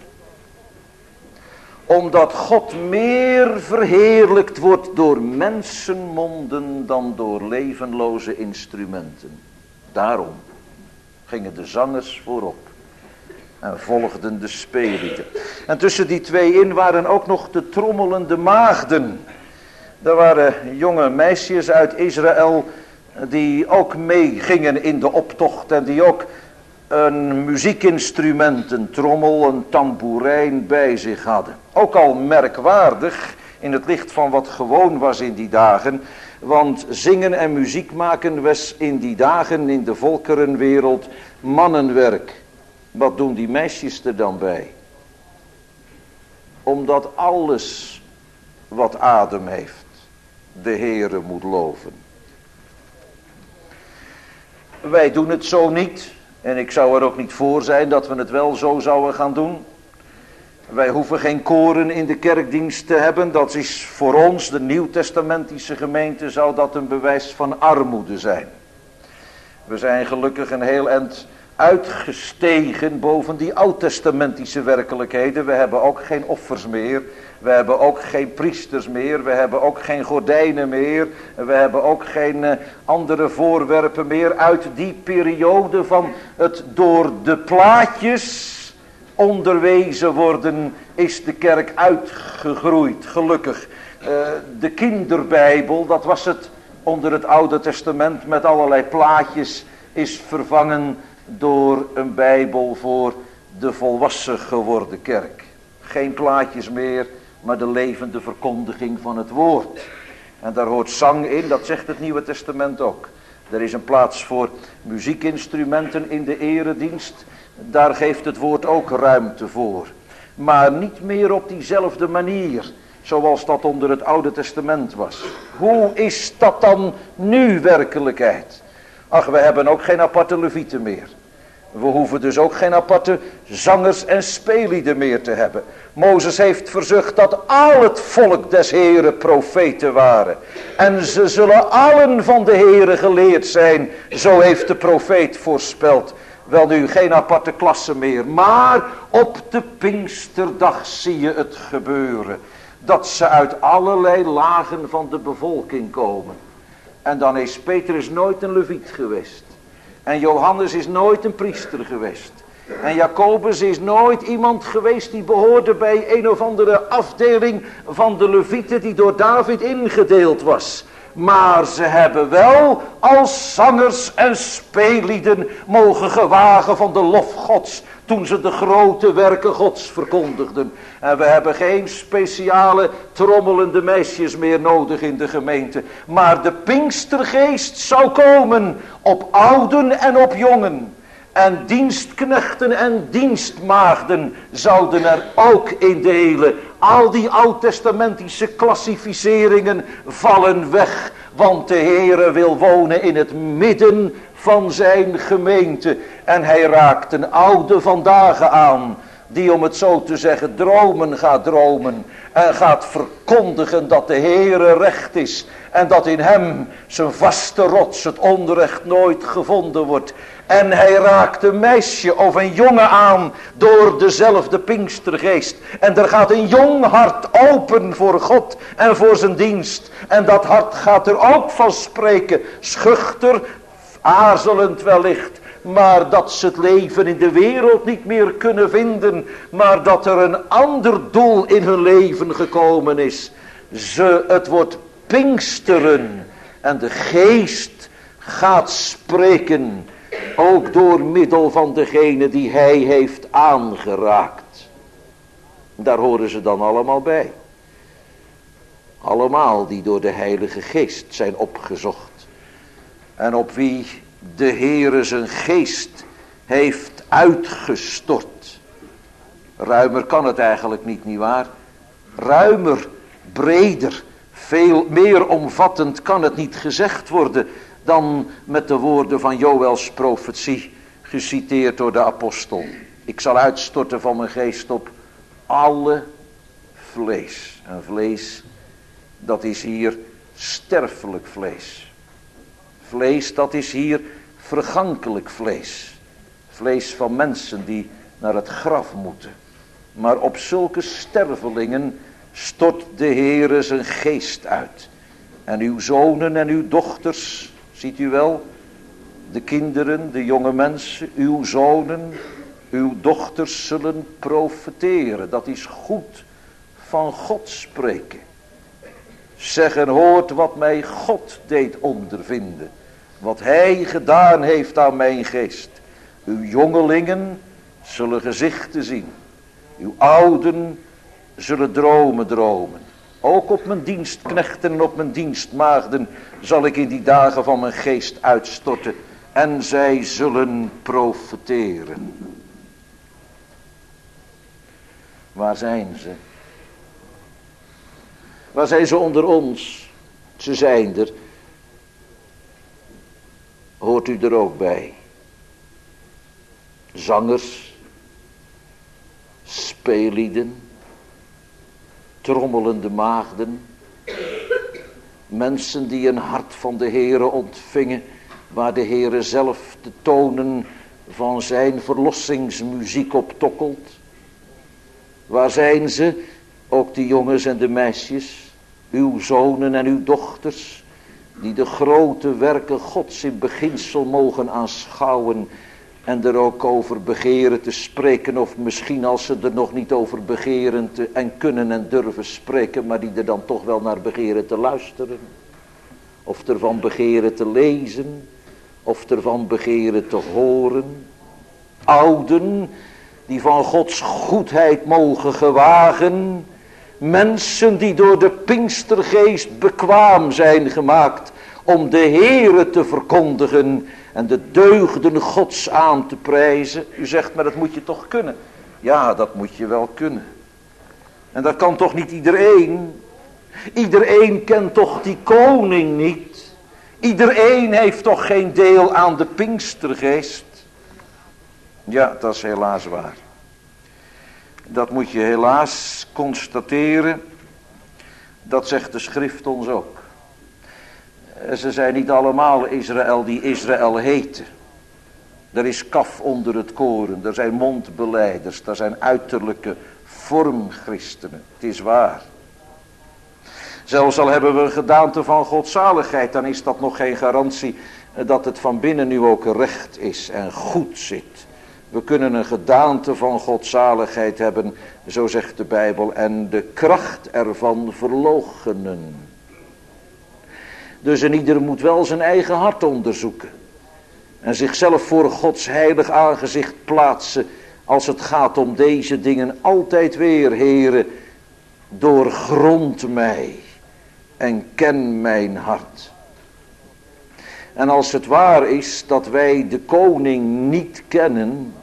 Omdat God meer verheerlijkt wordt door mensenmonden dan door levenloze instrumenten. Daarom gingen de zangers voorop. En volgden de speellieden. En tussen die twee in waren ook nog de trommelende maagden. Er waren jonge meisjes uit Israël die ook meegingen in de optocht. En die ook een muziekinstrument, een trommel, een tamboerijn bij zich hadden. Ook al merkwaardig in het licht van wat gewoon was in die dagen. Want zingen en muziek maken was in die dagen in de volkerenwereld mannenwerk. Wat doen die meisjes er dan bij? Omdat alles wat adem heeft, de Heere moet loven. Wij doen het zo niet. En ik zou er ook niet voor zijn dat we het wel zo zouden gaan doen. Wij hoeven geen koren in de kerkdienst te hebben. Dat is voor ons, de nieuwtestamentische gemeente, zou dat een bewijs van armoede zijn. We zijn gelukkig een heel eind uitgestegen boven die oud-testamentische werkelijkheden. We hebben ook geen offers meer. We hebben ook geen priesters meer. We hebben ook geen gordijnen meer. We hebben ook geen andere voorwerpen meer. Uit die periode van het door de plaatjes onderwezen worden is de kerk uitgegroeid. Gelukkig. De kinderbijbel, dat was het onder het Oude Testament met allerlei plaatjes, is vervangen door een Bijbel voor de volwassen geworden kerk. Geen plaatjes meer, maar de levende verkondiging van het woord. En daar hoort zang in, dat zegt het Nieuwe Testament ook. Er is een plaats voor muziekinstrumenten in de eredienst. Daar geeft het woord ook ruimte voor. Maar niet meer op diezelfde manier, zoals dat onder het Oude Testament was. Hoe is dat dan nu werkelijkheid? Ach, we hebben ook geen aparte levieten meer. We hoeven dus ook geen aparte zangers en speellieden meer te hebben. Mozes heeft verzucht dat al het volk des Heren profeten waren. En ze zullen allen van de Heren geleerd zijn. Zo heeft de profeet voorspeld. Wel nu, geen aparte klasse meer. Maar op de Pinksterdag zie je het gebeuren. Dat ze uit allerlei lagen van de bevolking komen. En dan is Petrus nooit een leviet geweest. En Johannes is nooit een priester geweest. En Jacobus is nooit iemand geweest die behoorde bij een of andere afdeling van de levieten die door David ingedeeld was. Maar ze hebben wel als zangers en speellieden mogen gewagen van de lof Gods toen ze de grote werken Gods verkondigden. En we hebben geen speciale trommelende meisjes meer nodig in de gemeente. Maar de Pinkstergeest zou komen op ouden en op jongen. En dienstknechten en dienstmaagden zouden er ook in delen. Al die oud-testamentische klassificeringen vallen weg. Want de Heere wil wonen in het midden van zijn gemeente. En hij raakt een oude vandaag aan. Die, om het zo te zeggen, dromen gaat dromen. En gaat verkondigen dat de Heere recht is. En dat in hem zijn vaste rots het onrecht nooit gevonden wordt. En hij raakt een meisje of een jongen aan door dezelfde Pinkstergeest. En er gaat een jong hart open voor God en voor zijn dienst. En dat hart gaat er ook van spreken. Schuchter, aarzelend wellicht. Maar dat ze het leven in de wereld niet meer kunnen vinden. Maar dat er een ander doel in hun leven gekomen is. Het wordt Pinksteren. En de geest gaat spreken. Ook door middel van degene die hij heeft aangeraakt. Daar horen ze dan allemaal bij. Allemaal die door de Heilige Geest zijn opgezocht. En op wie de Heere zijn geest heeft uitgestort. Ruimer kan het eigenlijk niet, nietwaar? Ruimer, breder, veel meer omvattend kan het niet gezegd worden dan met de woorden van Joëls profetie, geciteerd door de apostel. Ik zal uitstorten van mijn geest op alle vlees. En vlees, dat is hier sterfelijk vlees. Vlees, dat is hier vergankelijk vlees. Vlees van mensen die naar het graf moeten. Maar op zulke stervelingen stort de Heere zijn geest uit. En uw zonen en uw dochters, ziet u wel, de kinderen, de jonge mensen, uw zonen Uw dochters zullen profeteren. Dat is goed van God spreken. Zeg en hoort wat mij God deed ondervinden. Wat hij gedaan heeft aan mijn geest. Uw jongelingen zullen gezichten zien. Uw ouden zullen dromen dromen. Ook op mijn dienstknechten en op mijn dienstmaagden zal ik in die dagen van mijn geest uitstorten. En zij zullen profeteren. Waar zijn ze? Waar zijn ze onder ons? Ze zijn er. Hoort u er ook bij? Zangers, speellieden, trommelende maagden, mensen die een hart van de Heere ontvingen, waar de Heere zelf de tonen van zijn verlossingsmuziek op tokkelt. Waar zijn ze? Ook de jongens en de meisjes, uw zonen en uw dochters, die de grote werken Gods in beginsel mogen aanschouwen en er ook over begeren te spreken, of misschien als ze er nog niet over begeren en kunnen en durven spreken, maar die er dan toch wel naar begeren te luisteren, of ervan begeren te lezen, of ervan begeren te horen. Ouden die van Gods goedheid mogen gewagen, mensen die door de Pinkstergeest bekwaam zijn gemaakt om de Heere te verkondigen en de deugden Gods aan te prijzen. U zegt, maar dat moet je toch kunnen? Ja, dat moet je wel kunnen. En dat kan toch niet iedereen? Iedereen kent toch die koning niet? Iedereen heeft toch geen deel aan de Pinkstergeest? Ja, dat is helaas waar. Dat moet je helaas constateren. Dat zegt de schrift ons ook. Ze zijn niet allemaal Israël die Israël heten. Er is kaf onder het koren. Er zijn mondbelijders. Er zijn uiterlijke vormchristenen. Het is waar. Zelfs al hebben we een gedaante van godzaligheid, dan is dat nog geen garantie dat het van binnen nu ook recht is en goed zit. We kunnen een gedaante van godzaligheid hebben, zo zegt de Bijbel, en de kracht ervan verloochenen. Dus en ieder moet wel zijn eigen hart onderzoeken. En zichzelf voor Gods heilig aangezicht plaatsen, als het gaat om deze dingen, altijd weer, Heere, doorgrond mij en ken mijn hart. En als het waar is dat wij de koning niet kennen,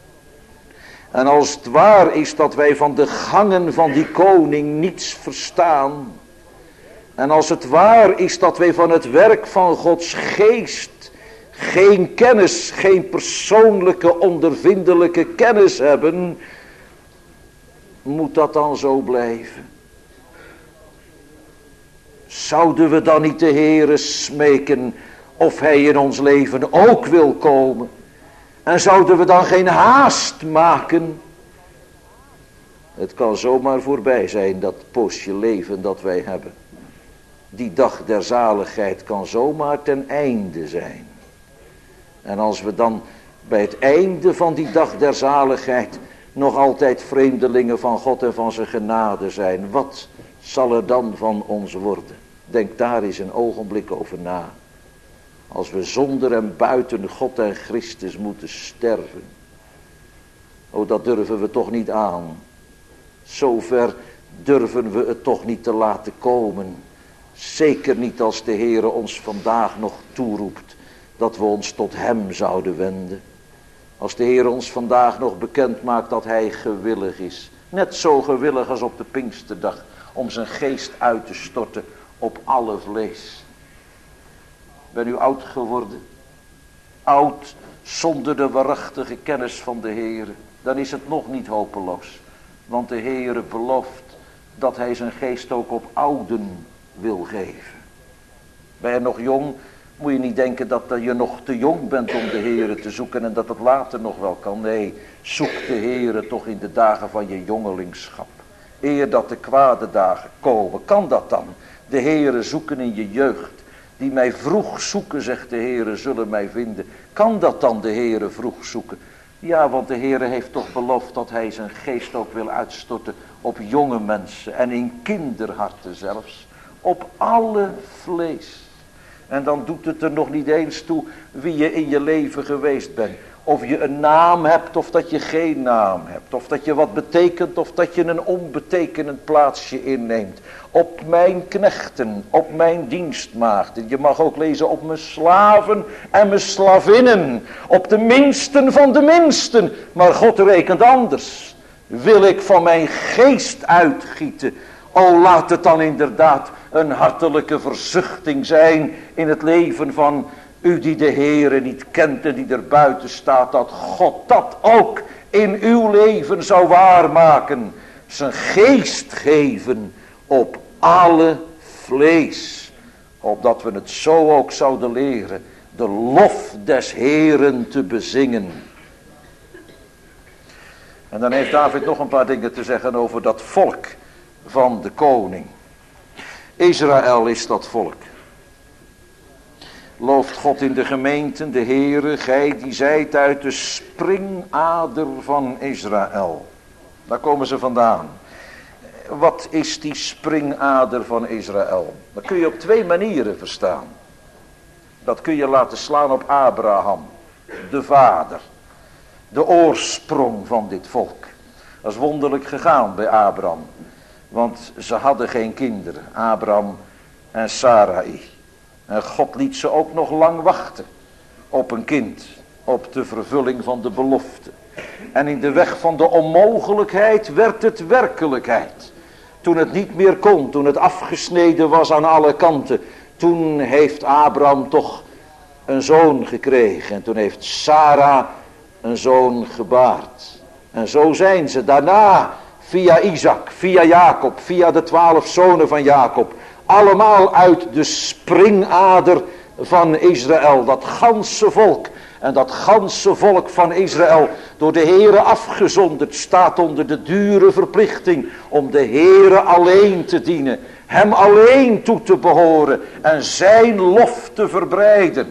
en als het waar is dat wij van de gangen van die koning niets verstaan, en als het waar is dat wij van het werk van Gods geest geen kennis, geen persoonlijke ondervindelijke kennis hebben, moet dat dan zo blijven? Zouden we dan niet de Heere smeken of hij in ons leven ook wil komen? En zouden we dan geen haast maken? Het kan zomaar voorbij zijn, dat poosje leven dat wij hebben. Die dag der zaligheid kan zomaar ten einde zijn. En als we dan bij het einde van die dag der zaligheid nog altijd vreemdelingen van God en van zijn genade zijn, wat zal er dan van ons worden? Denk daar eens een ogenblik over na. Als we zonder en buiten God en Christus moeten sterven. Oh, dat durven we toch niet aan. Zover durven we het toch niet te laten komen. Zeker niet als de Heere ons vandaag nog toeroept dat we ons tot hem zouden wenden. Als de Heer ons vandaag nog bekend maakt dat hij gewillig is. Net zo gewillig als op de Pinksterdag. Om zijn geest uit te storten op alle vlees. Ben u oud geworden? Oud zonder de waarachtige kennis van de Heer. Dan is het nog niet hopeloos. Want de Heer belooft dat hij zijn geest ook op ouden wil geven. Ben je nog jong? Moet je niet denken dat je nog te jong bent om de Heere te zoeken en dat het later nog wel kan. Nee, zoek de Heere toch in de dagen van je jongelingschap. Eer dat de kwade dagen komen. Kan dat dan? De Heere zoeken in je jeugd. Die mij vroeg zoeken, zegt de Heere, zullen mij vinden. Kan dat dan, de Heere vroeg zoeken? Ja, want de Heere heeft toch beloofd dat hij zijn geest ook wil uitstorten op jonge mensen en in kinderharten zelfs. Op alle vlees. En dan doet het er nog niet eens toe wie je in je leven geweest bent. Of je een naam hebt of dat je geen naam hebt. Of dat je wat betekent of dat je een onbetekenend plaatsje inneemt. Op mijn knechten, op mijn dienstmaagden. Je mag ook lezen op mijn slaven en mijn slavinnen. Op de minsten van de minsten. Maar God rekent anders. Wil ik van mijn geest uitgieten. O, laat het dan inderdaad een hartelijke verzuchting zijn in het leven van u die de Heere niet kent en die er buiten staat, dat God dat ook in uw leven zou waarmaken. Zijn geest geven op alle vlees. Opdat we het zo ook zouden leren, de lof des Heeren te bezingen. En dan heeft David nog een paar dingen te zeggen over dat volk van de koning. Israël is dat volk. Looft God in de gemeenten, de Heere, gij die zijt uit de springader van Israël. Daar komen ze vandaan. Wat is die springader van Israël? Dat kun je op twee manieren verstaan. Dat kun je laten slaan op Abraham, de vader. De oorsprong van dit volk. Dat is wonderlijk gegaan bij Abraham. Want ze hadden geen kinderen, Abraham en Sarai. En God liet ze ook nog lang wachten op een kind, op de vervulling van de belofte. En in de weg van de onmogelijkheid werd het werkelijkheid. Toen het niet meer kon, toen het afgesneden was aan alle kanten, toen heeft Abraham toch een zoon gekregen. En toen heeft Sarah een zoon gebaard. En zo zijn ze daarna via Isaac, via Jacob, via de 12 zonen van Jacob. Allemaal uit de springader van Israël. Dat ganse volk. En dat ganse volk van Israël, door de Heere afgezonderd, staat onder de dure verplichting om de Heere alleen te dienen. Hem alleen toe te behoren en zijn lof te verbreiden.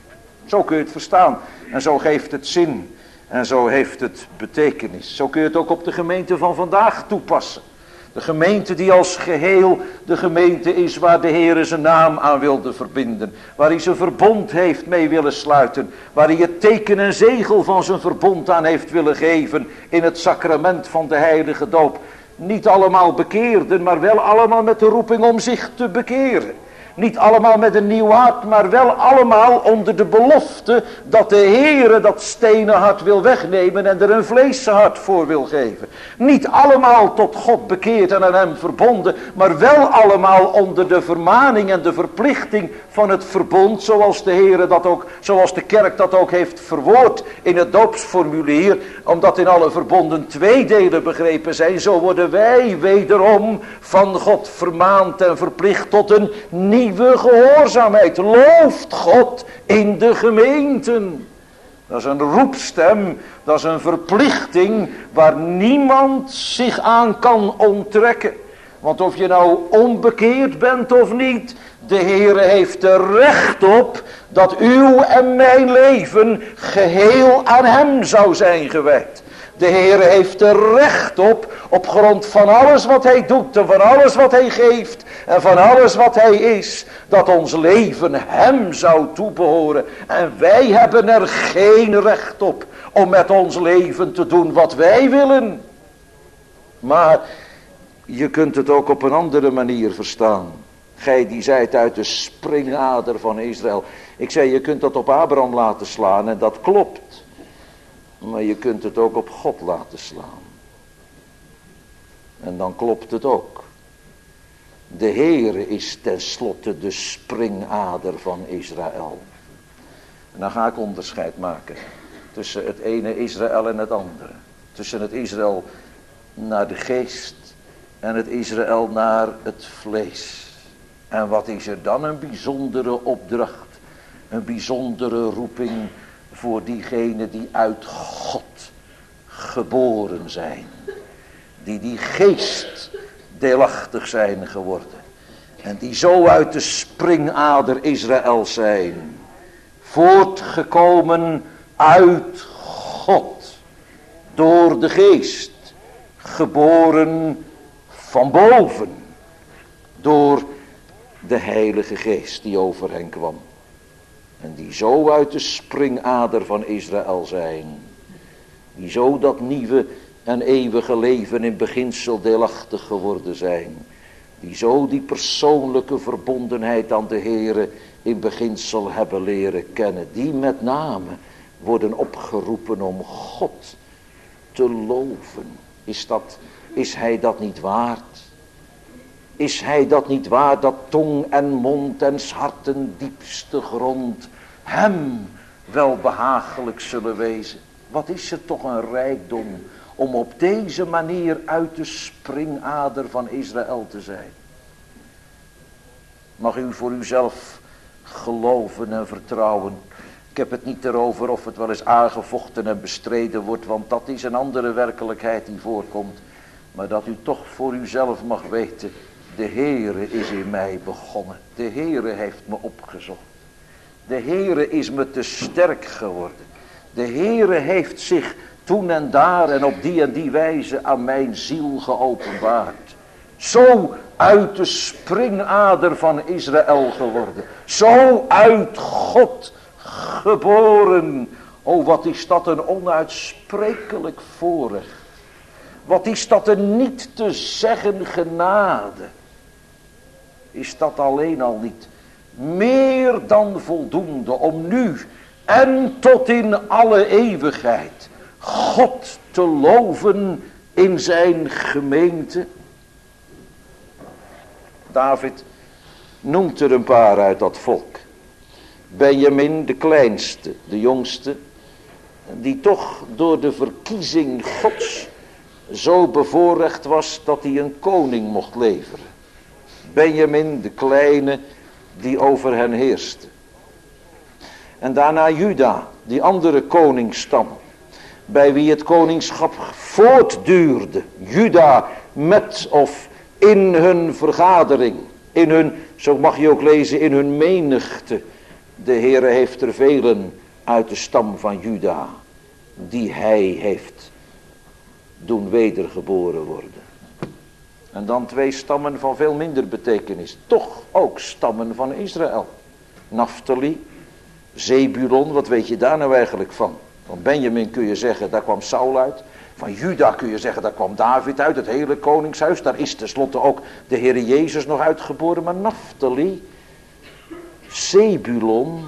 Zo kun je het verstaan. En zo geeft het zin. En zo heeft het betekenis. Zo kun je het ook op de gemeente van vandaag toepassen. De gemeente die als geheel de gemeente is waar de Heer zijn naam aan wilde verbinden. Waar hij zijn verbond heeft mee willen sluiten. Waar hij het teken en zegel van zijn verbond aan heeft willen geven in het sacrament van de heilige doop. Niet allemaal bekeerden, maar wel allemaal met de roeping om zich te bekeren. Niet allemaal met een nieuw hart, maar wel allemaal onder de belofte dat de Heere dat stenen hart wil wegnemen en er een vleesen hart voor wil geven. Niet allemaal tot God bekeerd en aan hem verbonden, maar wel allemaal onder de vermaning en de verplichting van het verbond, zoals de Heere dat ook, zoals de kerk dat ook heeft verwoord in het doopsformulier, omdat in alle verbonden 2 delen begrepen zijn, zo worden wij wederom van God vermaand en verplicht tot een nieuwe gehoorzaamheid. Looft God in de gemeenten. Dat is een roepstem, dat is een verplichting waar niemand zich aan kan onttrekken. Want of je nou onbekeerd bent of niet, de Heere heeft er recht op dat uw en mijn leven geheel aan hem zou zijn gewijd. De Heere heeft er recht op grond van alles wat hij doet en van alles wat hij geeft en van alles wat hij is, dat ons leven hem zou toebehoren. En wij hebben er geen recht op om met ons leven te doen wat wij willen. Maar je kunt het ook op een andere manier verstaan. Gij die zijt uit de springader van Israël. Ik zei, je kunt dat op Abraham laten slaan en dat klopt. Maar je kunt het ook op God laten slaan. En dan klopt het ook. De Heere is tenslotte de springader van Israël. En dan ga ik onderscheid maken tussen het ene Israël en het andere. Tussen het Israël naar de geest en het Israël naar het vlees. En wat is er dan een bijzondere opdracht, een bijzondere roeping voor diegenen die uit God geboren zijn. Die geest deelachtig zijn geworden. En die zo uit de springader Israëls zijn. Voortgekomen uit God. door de geest, geboren van boven, door de Heilige Geest die over hen kwam. En die zo uit de springader van Israël zijn, die zo dat nieuwe en eeuwige leven in beginsel deelachtig geworden zijn, die zo die persoonlijke verbondenheid aan de Heere in beginsel hebben leren kennen, die met name worden opgeroepen om God te loven. Is hij dat niet waard? Is hij dat niet waard, dat tong en mond en hart en diepste grond hem wel behagelijk zullen wezen? Wat is er toch een rijkdom om op deze manier uit de springader van Israël te zijn. Mag u voor uzelf geloven en vertrouwen. Ik heb het niet erover of het wel eens aangevochten en bestreden wordt, want dat is een andere werkelijkheid die voorkomt. Maar dat u toch voor uzelf mag weten, de Heere is in mij begonnen. De Heere heeft me opgezocht. De Heere is me te sterk geworden. De Heere heeft zich toen en daar en op die en die wijze aan mijn ziel geopenbaard. Zo uit de springader van Israël geworden. Zo uit God geboren. Oh, wat is dat een onuitsprekelijk voorrecht. Wat is dat een niet te zeggen genade. Is dat alleen al niet meer dan voldoende om nu en tot in alle eeuwigheid God te loven in zijn gemeente? David noemt er een paar uit dat volk. Benjamin, de kleinste, de jongste, die toch door de verkiezing Gods zo bevoorrecht was dat hij een koning mocht leveren. Benjamin, de kleine, die over hen heerste. En daarna Juda, die andere koningsstam, bij wie het koningschap voortduurde. Juda met of in hun vergadering, in hun, zo mag je ook lezen, in hun menigte. De Heere heeft er velen uit de stam van Juda, die hij heeft doen wedergeboren worden. En dan 2 stammen van veel minder betekenis, toch ook stammen van Israël. Naphtali, Zebulon, wat weet je daar nou eigenlijk van? Van Benjamin kun je zeggen, daar kwam Saul uit. Van Juda kun je zeggen, daar kwam David uit, het hele koningshuis. Daar is tenslotte ook de Heer Jezus nog uitgeboren. Maar Naphtali, Zebulon,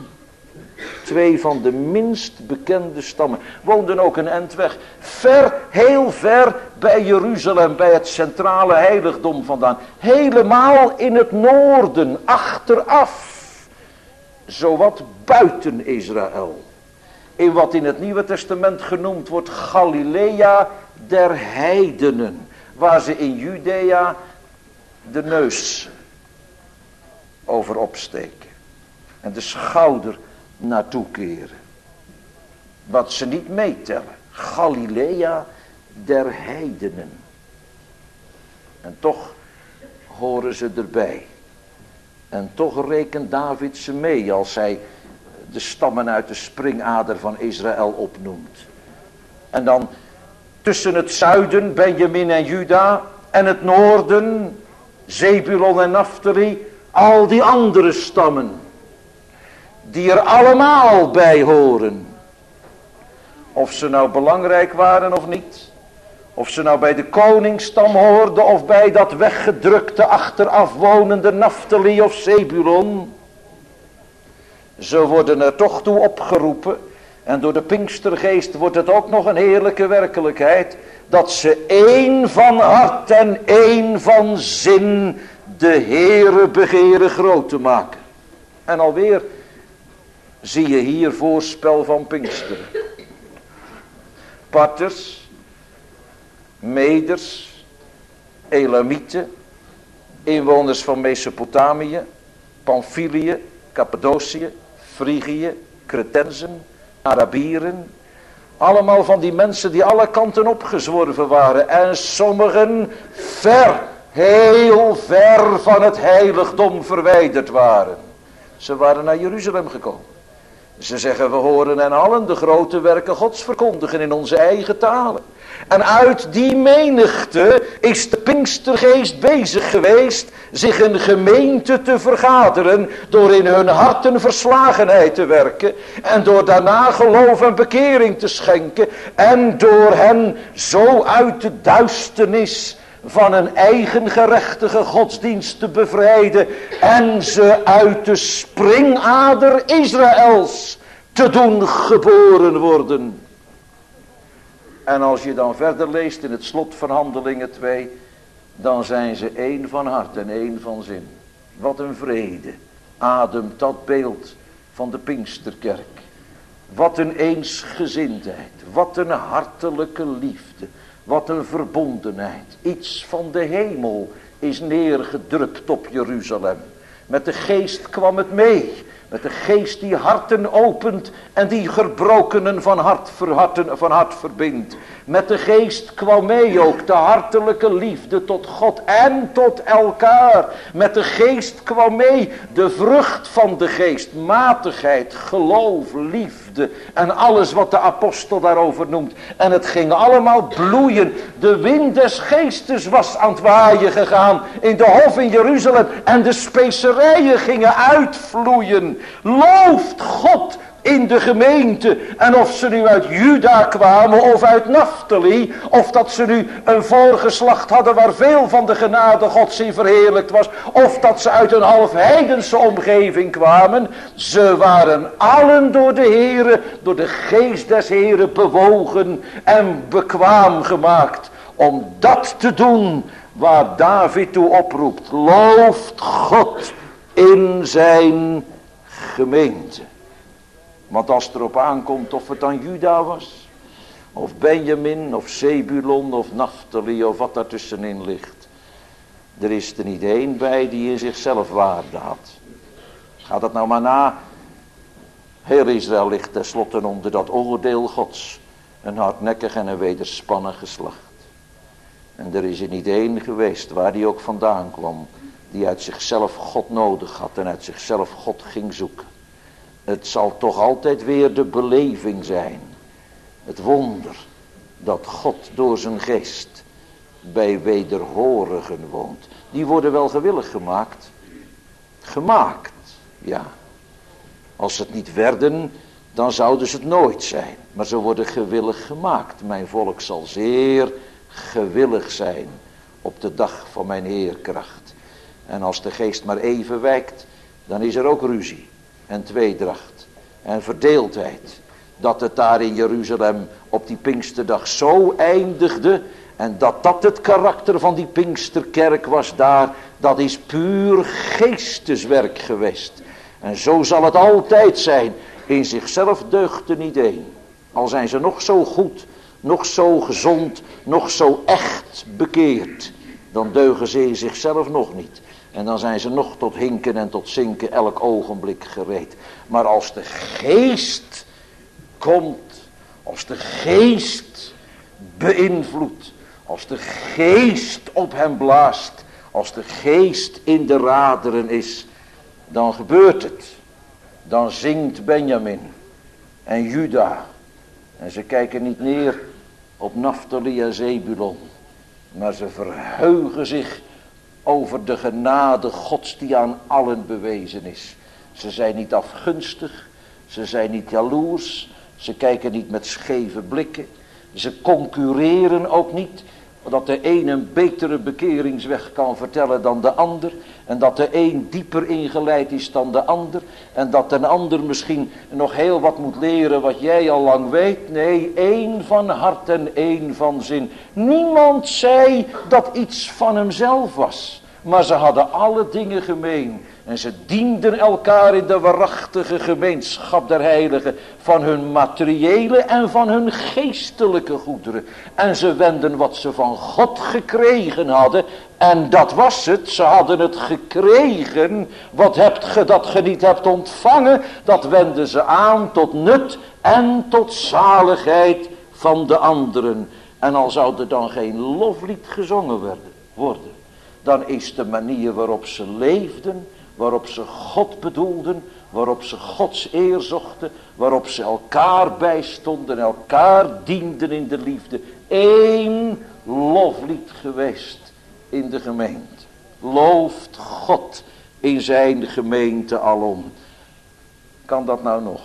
2 van de minst bekende stammen, woonden ook een end weg. Ver, heel ver bij Jeruzalem, bij het centrale heiligdom vandaan. Helemaal in het noorden, achteraf. Zowat buiten Israël. In wat in het Nieuwe Testament genoemd wordt Galilea der heidenen. Waar ze in Judea de neus over opsteken. En de schouder naartoe keren. Wat ze niet meetellen. Galilea der heidenen. En toch horen ze erbij. En toch rekent David ze mee als hij de stammen uit de springader van Israël opnoemt. En dan tussen het zuiden Benjamin en Juda en het noorden Zebulon en Naphtali, al die andere stammen die er allemaal bij horen. Of ze nou belangrijk waren of niet. Of ze nou bij de koningsstam hoorden of bij dat weggedrukte achteraf wonende Naphtali of Zebulon. Ze worden er toch toe opgeroepen. En door de Pinkstergeest wordt het ook nog een heerlijke werkelijkheid. Dat ze één van hart en één van zin de Heere begeren groot te maken. En alweer zie je hier voorspel van Pinksteren. Parters, Meders, Elamieten, inwoners van Mesopotamië, Pamphylië, Cappadocië, Frigië, Cretensen, Arabieren. Allemaal van die mensen die alle kanten opgezworven waren. En sommigen ver, heel ver van het heiligdom verwijderd waren. Ze waren naar Jeruzalem gekomen. Ze zeggen, we horen hen allen de grote werken Gods verkondigen in onze eigen talen. En uit die menigte is de Pinkstergeest bezig geweest zich een gemeente te vergaderen, door in hun harten verslagenheid te werken en door daarna geloof en bekering te schenken en door hen zo uit de duisternis van een eigen gerechtige godsdienst te bevrijden en ze uit de springader Israëls te doen geboren worden. En als je dan verder leest in het slot van Handelingen 2, dan zijn ze één van hart en één van zin. Wat een vrede ademt dat beeld van de Pinksterkerk. Wat een eensgezindheid, wat een hartelijke liefde, wat een verbondenheid. Iets van de hemel is neergedrukt op Jeruzalem. Met de geest kwam het mee. Met de geest die harten opent en die gebrokenen van hart verbindt. Met de geest kwam mee ook de hartelijke liefde tot God en tot elkaar. Met de geest kwam mee de vrucht van de geest. Matigheid, geloof, liefde en alles wat de apostel daarover noemt. En het ging allemaal bloeien. De wind des geestes was aan het waaien gegaan in de hof in Jeruzalem. En de specerijen gingen uitvloeien. Looft God in de gemeente. En of ze nu uit Juda kwamen of uit Naphtali, of dat ze nu een voorgeslacht hadden waar veel van de genade Gods in verheerlijkt was, of dat ze uit een half heidense omgeving kwamen, ze waren allen door de Heere, door de geest des Heeren bewogen en bekwaam gemaakt om dat te doen waar David toe oproept. Looft God in zijn gemeente. Want als het erop aankomt of het dan Juda was, of Benjamin, of Zebulon, of Naphtali, of wat daartussenin ligt, er is er niet één bij die in zichzelf waarde had. Ga dat nou maar na. Heel Israël ligt tenslotte onder dat oordeel Gods, een hardnekkig en een wederspannen geslacht. En er is er niet één geweest, waar die ook vandaan kwam, die uit zichzelf God nodig had en uit zichzelf God ging zoeken. Het zal toch altijd weer de beleving zijn. Het wonder dat God door zijn geest bij wederhorigen woont. Die worden wel gewillig gemaakt. Gemaakt, ja. Als ze het niet werden, dan zouden ze het nooit zijn. Maar ze worden gewillig gemaakt. Mijn volk zal zeer gewillig zijn op de dag van mijn heerkracht. En als de geest maar even wijkt, dan is er ook ruzie en tweedracht en verdeeldheid. Dat het daar in Jeruzalem op die Pinksterdag zo eindigde en dat het karakter van die Pinksterkerk was daar, dat is puur geesteswerk geweest. En zo zal het altijd zijn. In zichzelf deugt er niet één. Al zijn ze nog zo goed, nog zo gezond, nog zo echt bekeerd, dan deugen ze in zichzelf nog niet. En dan zijn ze nog tot hinken en tot zinken elk ogenblik gereed. Maar als de geest komt, als de geest beïnvloedt, als de geest op hem blaast, als de geest in de raderen is, dan gebeurt het. Dan zingt Benjamin en Juda. En ze kijken niet neer op Naphtali en Zebulon, maar ze verheugen zich over de genade Gods die aan allen bewezen is. Ze zijn niet afgunstig, ze zijn niet jaloers, ze kijken niet met scheve blikken, ze concurreren ook niet, dat de een betere bekeringsweg kan vertellen dan de ander, en dat de een dieper ingeleid is dan de ander, en dat een ander misschien nog heel wat moet leren wat jij al lang weet. Nee, één van hart en één van zin. Niemand zei dat iets van hemzelf was, maar ze hadden alle dingen gemeen. En ze dienden elkaar in de waarachtige gemeenschap der heiligen, van hun materiële en van hun geestelijke goederen. En ze wenden wat ze van God gekregen hadden. En dat was het, ze hadden het gekregen. Wat hebt ge dat ge niet hebt ontvangen? Dat wenden ze aan tot nut en tot zaligheid van de anderen. En al zou er dan geen loflied gezongen worden, dan is de manier waarop ze leefden, waarop ze God bedoelden, waarop ze Gods eer zochten, waarop ze elkaar bijstonden, elkaar dienden in de liefde. Eén loflied geweest in de gemeente. Looft God in zijn gemeente alom. Kan dat nou nog?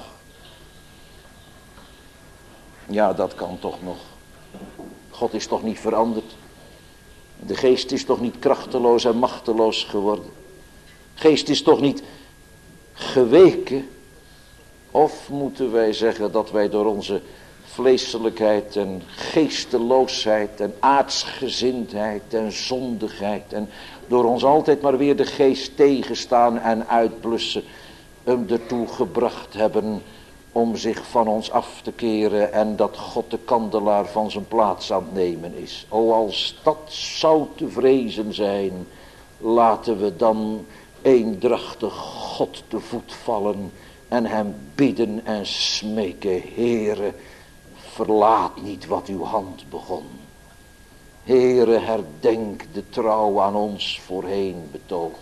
Ja, dat kan toch nog. God is toch niet veranderd. De geest is toch niet krachteloos en machteloos geworden. Geest is toch niet geweken. Of moeten wij zeggen dat wij door onze vleeselijkheid en geesteloosheid en aardsgezindheid en zondigheid en door ons altijd maar weer de geest tegenstaan en uitblussen, hem ertoe gebracht hebben om zich van ons af te keren en dat God de kandelaar van zijn plaats aan het nemen is. O, als dat zou te vrezen zijn, laten we dan eendrachtig God te voet vallen en hem bidden en smeken. Heere, verlaat niet wat uw hand begon. Heere, herdenk de trouw aan ons voorheen betoogd.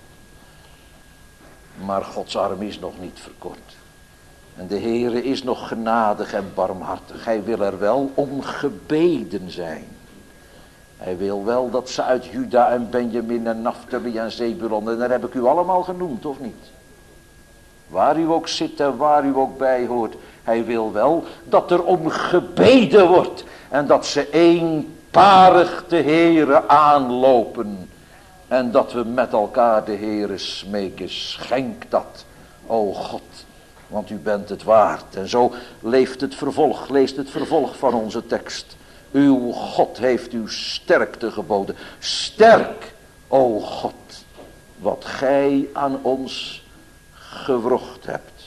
Maar Gods arm is nog niet verkort. En de Heere is nog genadig en barmhartig. Hij wil er wel om gebeden zijn. Hij wil wel dat ze uit Juda en Benjamin en Naphtali en Zebulon, en daar heb ik u allemaal genoemd, of niet? Waar u ook zit en waar u ook bij hoort. Hij wil wel dat er om gebeden wordt. En dat ze eenparig de Heere aanlopen. En dat we met elkaar de Heere smeken. Schenk dat, o God. Want u bent het waard. En zo leest het vervolg van onze tekst. Uw God heeft u sterkte geboden. Sterk, o God, wat gij aan ons gewrocht hebt.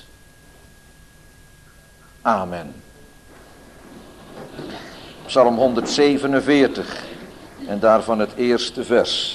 Amen. Psalm 147 en daarvan het eerste vers.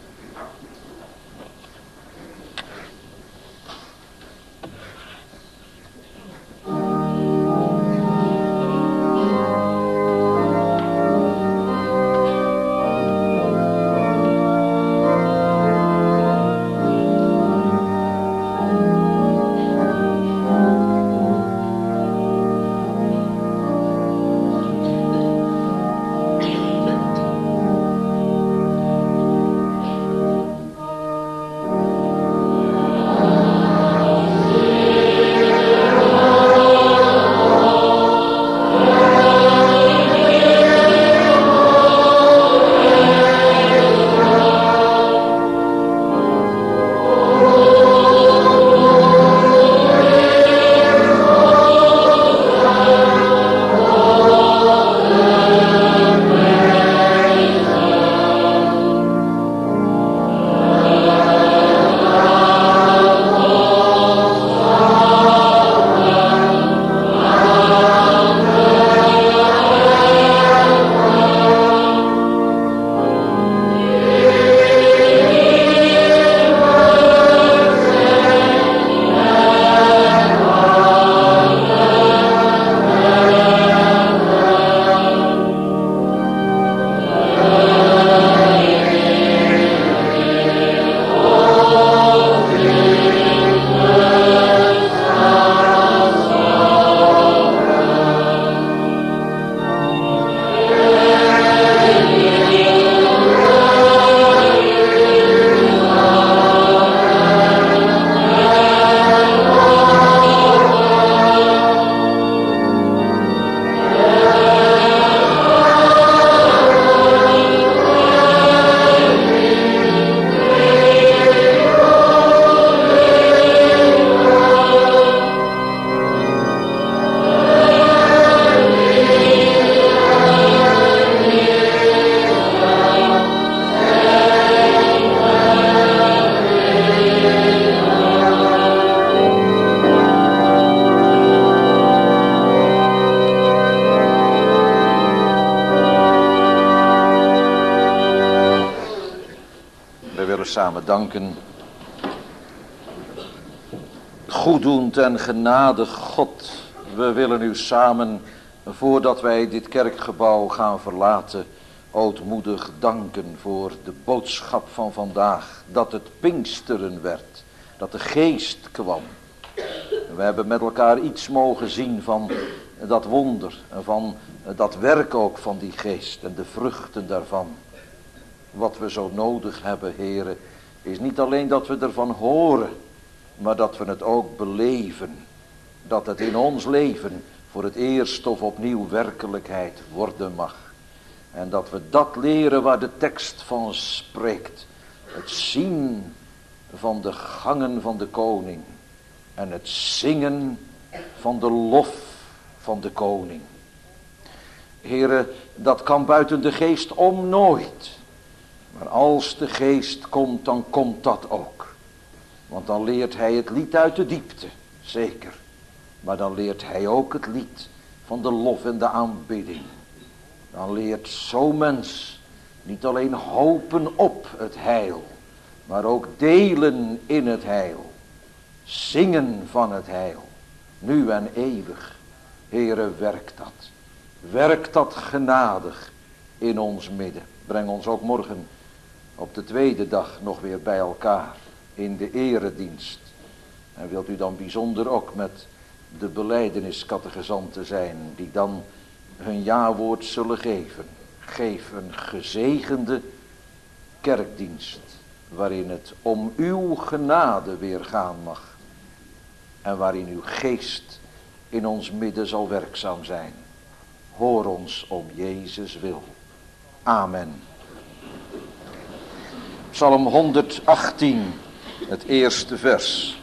Samen danken. Goeddoend en genadig God, we willen u samen, voordat wij dit kerkgebouw gaan verlaten, ootmoedig danken voor de boodschap van vandaag. Dat het Pinksteren werd, dat de geest kwam. We hebben met elkaar iets mogen zien van dat wonder en van dat werk ook van die geest en de vruchten daarvan. Wat we zo nodig hebben, Heere, is niet alleen dat we ervan horen, maar dat we het ook beleven. Dat het in ons leven voor het eerst of opnieuw werkelijkheid worden mag. En dat we dat leren waar de tekst van spreekt. Het zien van de gangen van de koning. En het zingen van de lof van de koning. Heere, dat kan buiten de geest om nooit. Maar als de geest komt, dan komt dat ook. Want dan leert hij het lied uit de diepte, zeker. Maar dan leert hij ook het lied van de lof en de aanbidding. Dan leert zo'n mens niet alleen hopen op het heil, maar ook delen in het heil. Zingen van het heil, nu en eeuwig. Heere, werk dat. Werk dat genadig in ons midden. Breng ons ook morgen op de tweede dag nog weer bij elkaar in de eredienst. En wilt u dan bijzonder ook met de belijdeniscategezanten zijn die dan hun jawoord zullen geven. Geef een gezegende kerkdienst waarin het om uw genade weer gaan mag. En waarin uw geest in ons midden zal werkzaam zijn. Hoor ons om Jezus wil. Amen. Psalm 118, het eerste vers.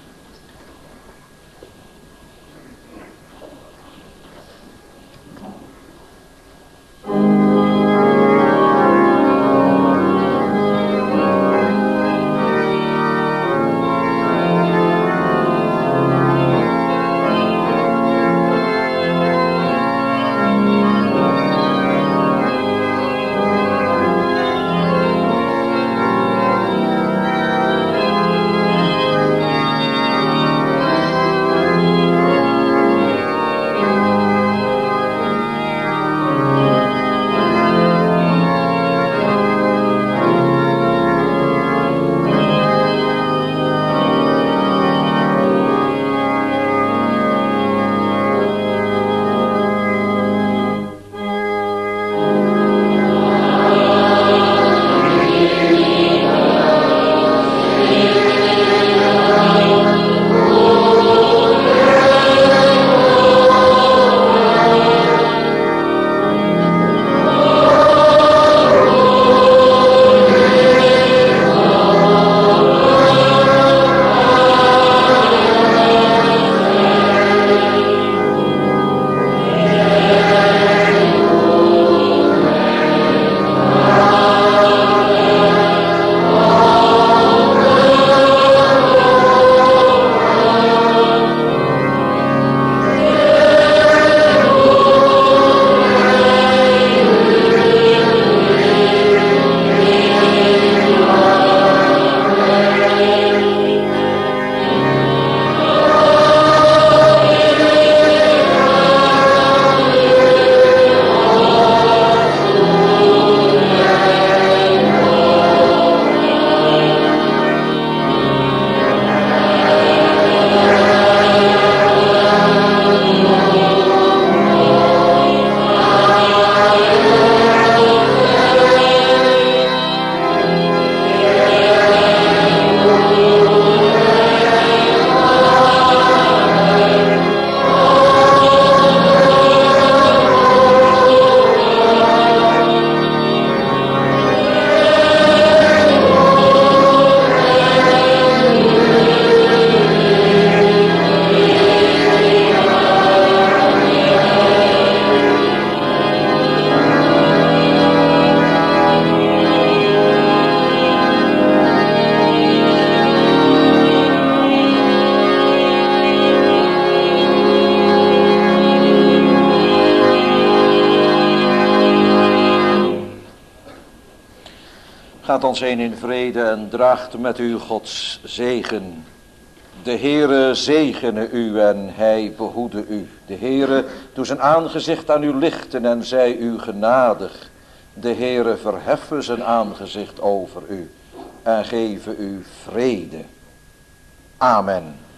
Gaat ons heen in vrede en draagt met u Gods zegen. De Heere zegene u en hij behoede u. De Heere doe zijn aangezicht aan u lichten en zij u genadig. De Heere verheffen zijn aangezicht over u en geven u vrede. Amen.